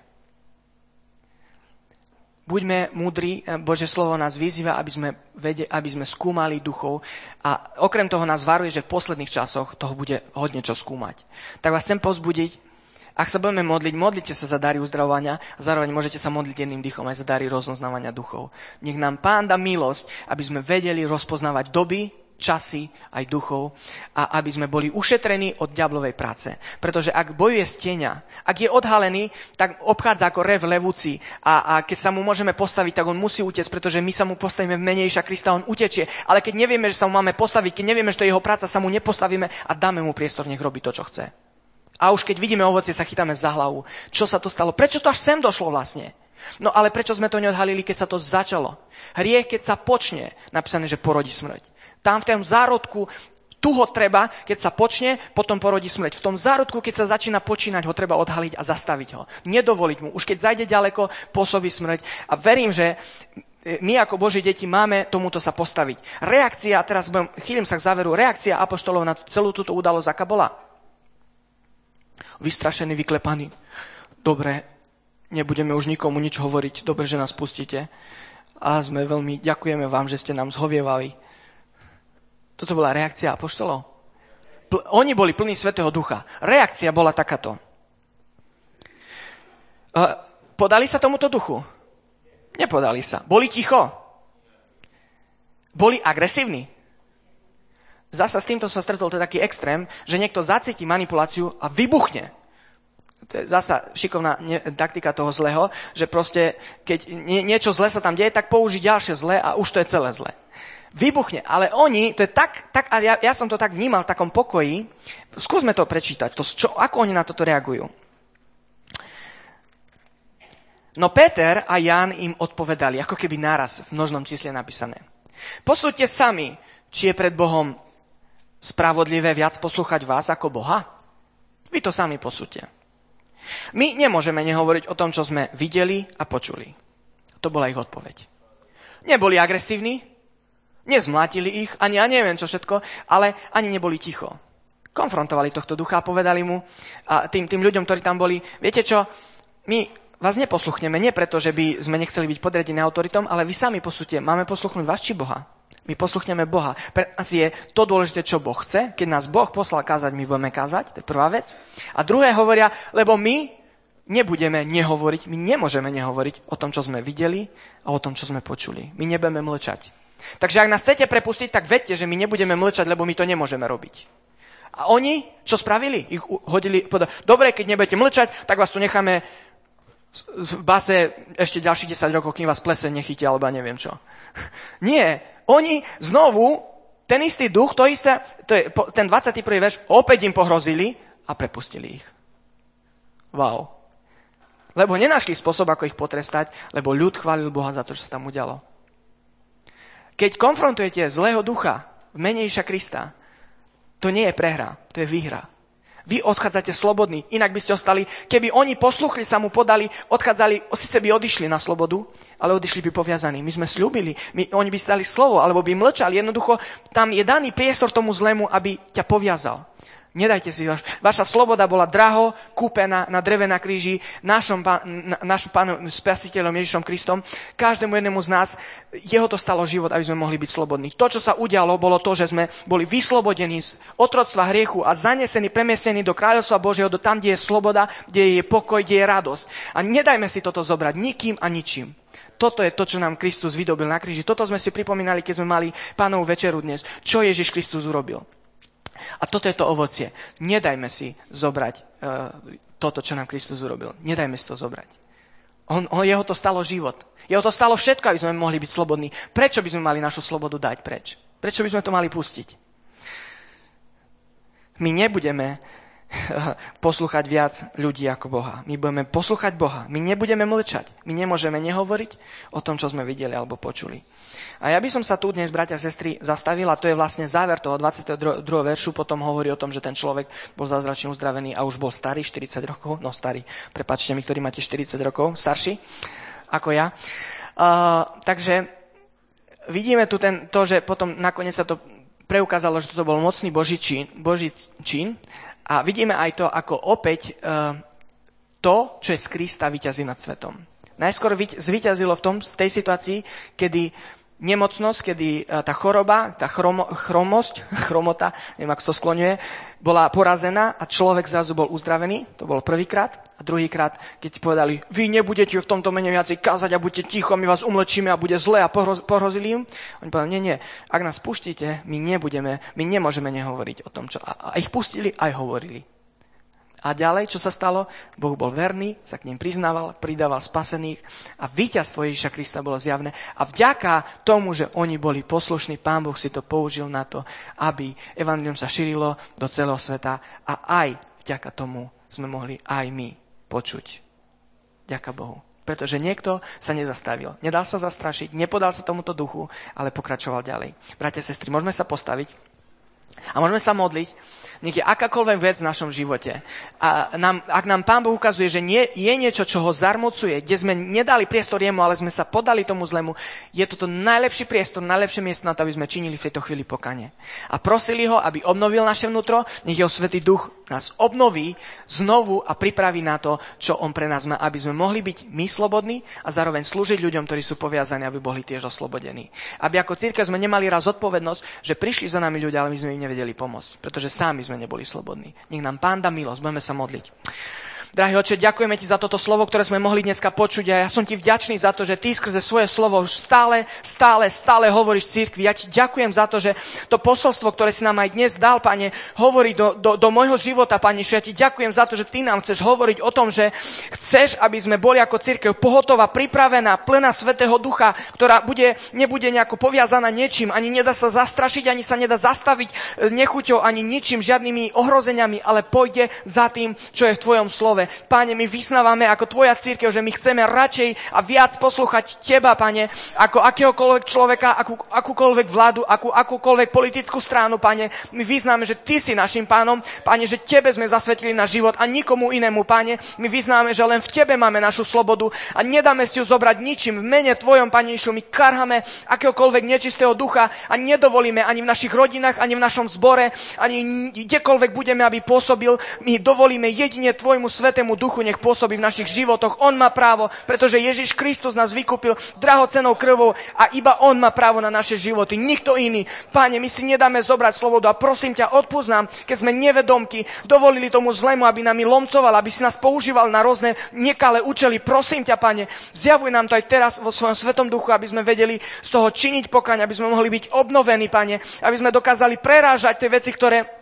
Buďme múdri, Božie slovo nás vyzýva, aby sme skúmali duchov a okrem toho nás varuje, že v posledných časoch toho bude hodne čo skúmať. Tak vás chcem povzbudiť, ak sa budeme modliť, modlite sa za dary uzdravovania a zároveň môžete sa modliť jedným dýchom aj za dary rozoznávania duchov. Nech nám Pán dá milosť, aby sme vedeli rozpoznávať doby, časy, aj duchov a aby sme boli ušetrení od diablovej práce. Pretože ak bojuje z tieňa, ak je odhalený, tak obchádza ako rev levúci a keď sa mu môžeme postaviť, tak on musí utiecť, pretože my sa mu postavíme v mene Ježiša Krista, on utečie. Ale keď nevieme, že sa mu máme postaviť, keď nevieme, že to je jeho práca, sa mu nepostavíme a dáme mu priestor, nech robí to, čo chce. A už keď vidíme ovocie, sa chytáme za hlavu. Čo sa to stalo? Prečo to až sem došlo vlastne? No ale prečo sme to neodhalili, keď sa to začalo? Hriech, keď sa počne, napísané, že porodí smrť. Tam v tom zárodku, tu ho treba, keď sa počne, potom porodí smrť. V tom zárodku, keď sa začína počínať, ho treba odhaliť a zastaviť ho. Nedovoliť mu. Už keď zajde ďaleko, pôsobí smrť. A verím, že my ako Boží deti máme tomuto sa postaviť. Reakcia, teraz chýlim sa k záveru, reakcia apoštolov na celú túto udalosť, aká bola? Vystrašený, vyklepaný. Dobre, nebudeme už nikomu nič hovoriť. Dobre, že nás pustíte. A ďakujeme vám, že ste nám zhovievali. Toto bola reakcia apoštolov. Oni boli plní Svätého Ducha. Reakcia bola takáto. Podali sa tomuto duchu? Nepodali sa. Boli ticho? Boli agresívni? Zasa s týmto sa stretol to taký extrém, že niekto zacíti manipuláciu a vybuchne. To je zasa šikovná taktika toho zlého, že proste, keď niečo zlé sa tam deje, tak použí ďalšie zlé a už to je celé zlé. Vybuchne, ale oni, to je tak a ja som to tak vnímal v takom pokoji, skúsme to prečítať, ako oni na toto reagujú. No Peter a Ján im odpovedali, ako keby naraz v množnom čísle napísané. Posúďte sami, či je pred Bohom spravodlivé viac poslúchať vás ako Boha? Vy to sami posúďte. My nemôžeme nehovoriť o tom, čo sme videli a počuli. To bola ich odpoveď. Neboli agresívni, nezmlátili ich, ani ja neviem čo všetko, ale ani neboli ticho. Konfrontovali tohto ducha a povedali mu a tým ľuďom, ktorí tam boli, viete čo, my vás neposluchneme, nie preto, že by sme nechceli byť podriadení autoritom, ale vy sami posúďte, máme posluchnúť vás či Boha? My posluchneme Boha. Pre nás je to dôležité, čo Boh chce. Keď nás Boh poslal kázať, my budeme kázať. To je prvá vec. A druhé hovoria, lebo my nebudeme nehovoriť, my nemôžeme nehovoriť o tom, čo sme videli a o tom, čo sme počuli. My nebudeme mlčať. Takže ak nás chcete prepustiť, tak vedte, že my nebudeme mlčať, lebo my to nemôžeme robiť. A oni, čo spravili? Ich hodili, povedali, dobre, keď nebudete mlčať, tak vás tu necháme v base ešte ďalších 10 rokov, kým vás pleseň nechytí, alebo neviem čo. Nie, oni znovu, ten istý duch, to je ten 21. verš, opäť im pohrozili a prepustili ich. Wow. Lebo nenašli spôsob, ako ich potrestať, lebo ľud chválil Boha za to, čo sa tam udialo. Keď konfrontujete zlého ducha v mene Ježiša Krista, to nie je prehra, to je výhra. Vy odchádzate slobodní, inak by ste ostali, keby oni posluchli, sa mu podali, odchádzali, síce by odišli na slobodu, ale odišli by poviazaní. My sme sľúbili, oni by si dali slovo, alebo by mlčali. Jednoducho, tam je daný priestor tomu zlému, aby ťa poviazal. Nedajte si, vaša sloboda bola draho kúpená na dreve na kríži našom pánom spasiteľom Ježišom Kristom. Každému jednému z nás jeho to stalo život, aby sme mohli byť slobodní. To, čo sa udialo, bolo to, že sme boli vyslobodení z otroctva hriechu a zanesení, premiesení do kráľovstva Božieho, do tam, kde je sloboda, kde je pokoj, kde je radosť. A nedajme si toto zobrať nikým a ničím. Toto je to, čo nám Kristus vydobil na kríži. Toto sme si pripomínali, keď sme mali Pánovu večeru dnes. Čo Ježiš Kristus urobil? A toto je to ovocie. Nedajme si zobrať toto, čo nám Kristus urobil. Nedajme si to zobrať. Jeho to stalo život. Jeho to stalo všetko, aby sme mohli byť slobodní. Prečo by sme mali našu slobodu dať preč? Prečo by sme to mali pustiť? My nebudeme poslúchať viac ľudí ako Boha. My budeme poslúchať Boha. My nebudeme mlčať. My nemôžeme nehovoriť o tom, čo sme videli alebo počuli. A ja by som sa tu dnes, bratia a sestry, zastavil, a to je vlastne záver toho 22. veršu, potom hovorí o tom, že ten človek bol zázračne uzdravený a už bol starý, 40 rokov, no starý, prepáčte mi, ktorí máte 40 rokov, starší ako ja. Takže vidíme tu to, že potom nakoniec sa to preukázalo, že to bol mocný Boží čin a vidíme aj to, ako opäť to, čo je z Krista, víťazí nad svetom. Najskôr zvíťazilo v tej situácii, kedy nemocnosť, kedy tá choroba, tá chromota, neviem, ako to skloňuje, bola porazená a človek zrazu bol uzdravený. To bolo prvýkrát. A druhýkrát, keď povedali, vy nebudete v tomto mene viacej kázať a buďte ticho, my vás umlčíme a bude zle a pohrozili im. Oni povedali, nie, ak nás pustíte, my nemôžeme nehovoriť o tom, čo... A ich pustili, aj hovorili. A ďalej, čo sa stalo? Boh bol verný, sa k ním priznával, pridával spasených a víťazstvo Ježiša Krista bolo zjavné. A vďaka tomu, že oni boli poslušní, Pán Boh si to použil na to, aby evanjelium sa šírilo do celého sveta a aj vďaka tomu sme mohli aj my počuť. Ďaká Bohu. Pretože niekto sa nezastavil. Nedal sa zastrašiť, nepodal sa tomuto duchu, ale pokračoval ďalej. Bratia a sestry, môžeme sa postaviť a môžeme sa modliť. Nech je akákoľvek vec v našom živote. A ak nám Pán Boh ukazuje, že je niečo, čo ho zarmocuje, kde sme nedali priestor jemu, ale sme sa podali tomu zlému, je toto najlepší priestor, najlepšie miesto na to, aby sme činili v tejto chvíli pokanie. A prosili ho, aby obnovil naše vnútro, nech jeho Svätý Duch nás obnoví znovu a pripraví na to, čo on pre nás má, aby sme mohli byť my slobodní a zároveň slúžiť ľuďom, ktorí sú poviazaní, aby boli tiež oslobodení. Aby ako cirkev sme nemali raz zodpovednosť, že prišli za nami ľudia, ale my sme im nevedeli pomôcť, pretože sami sme neboli slobodní. Nech nám Pán dá milosť, budeme sa modliť. Drahý Otče, ďakujeme Ti za toto slovo, ktoré sme mohli dneska počuť a ja som Ti vďačný za to, že Ty skrze svoje slovo stále hovoríš cirkvi. Ja Ti ďakujem za to, že to posolstvo, ktoré si nám aj dnes dal, Pane, hovorí do môjho života, Pane, že ja Ti ďakujem za to, že Ty nám chceš hovoriť o tom, že chceš, aby sme boli ako cirkev pohotová, pripravená, plná Svätého Ducha, ktorá nebude nejako poviazaná niečím, ani nedá sa zastrašiť, ani sa nedá zastaviť nechuťou, ani ničím, žiadnymi ohrozeniami, ale pôjde za tým, čo je v Tvojom slove. Páne, my vyznávame ako Tvoja cirkev, že my chceme radšej a viac poslúchať Teba, Pane, ako akéhokoľvek človeka, akúkoľvek vládu, akúkoľvek politickú stranu, Pane. My vyznáme, že Ty si našim Pánom, Pane, že Tebe sme zasvetili náš život a nikomu inému, Pane. My vyznáme, že len v Tebe máme našu slobodu a nedáme si ju zobrať ničím. V mene Tvojom, Pane Ježišu, my karhame akéhokoľvek nečistého ducha a nedovolíme ani v našich rodinách, ani v našom zbore, ani kdekoľvek budeme, aby pôsobil. My dovolíme jedine Tvojmu Svätému Duchu, nech pôsobí v našich životoch. On má právo, pretože Ježiš Kristus nás vykúpil drahocennou krvou a iba On má právo na naše životy. Nikto iný. Páne, my si nedáme zobrať slobodu a prosím ťa, odpusť nám, keď sme nevedomky dovolili tomu zlému, aby nami lomcoval, aby si nás používal na rôzne nekalé účely. Prosím ťa, Pane, zjavuj nám to aj teraz vo svojom Svätom Duchu, aby sme vedeli z toho činiť pokáň, aby sme mohli byť obnovení, Pane, aby sme dokázali prerážať tie veci, ktoré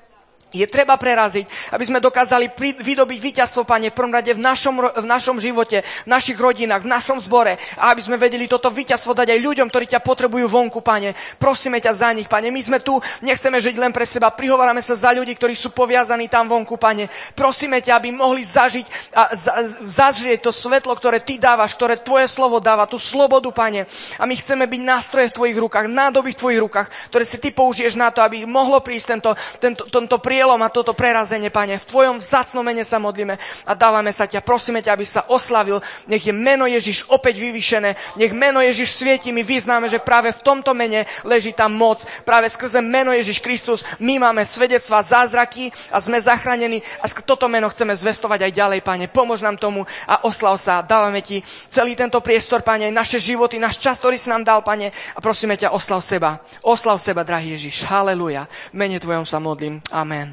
je treba preraziť, aby sme dokázali vydobiť víťazstvo, Pane, v prvom rade v našom živote, v našich rodinách, v našom zbore a aby sme vedeli toto víťazstvo dať aj ľuďom, ktorí ťa potrebujú vonku, Pane. Prosíme ťa za nich, Pane. My sme tu, nechceme žiť len pre seba, prihovárame sa za ľudí, ktorí sú poviazaní tam vonku, Pane. Prosíme ťa, aby mohli zažiť a zažrieť to svetlo, ktoré ty dávaš, ktoré tvoje slovo dáva, tú slobodu, Pane. A my chceme byť nástroje v tvojich rukách, nádoby v tvojich rukách, ktoré si ty použiješ na to, aby mohlo prísť tento prielom a toto prerazenie, Pane. V tvojom vzácnom mene sa modlíme a dávame sa ťa. Prosíme ťa, aby sa oslavil. Nech je meno Ježiš opäť vyvýšené. Nech meno Ježiš svieti. My vyznáme, že práve v tomto mene leží tá moc. Práve skrze meno Ježiš Kristus my máme svedectvá, zázraky a sme zachránení. A toto meno chceme zvestovať aj ďalej, Pane. Pomôž nám tomu a oslav sa. Dávame ti celý tento priestor, Pane, naše životy, náš čas, ktorý si nám dal, Pane. A prosíme ťa, oslav seba. Oslav seba, drahý Ježiš. Halelúja. V mene tvojom sa modlím. Amen.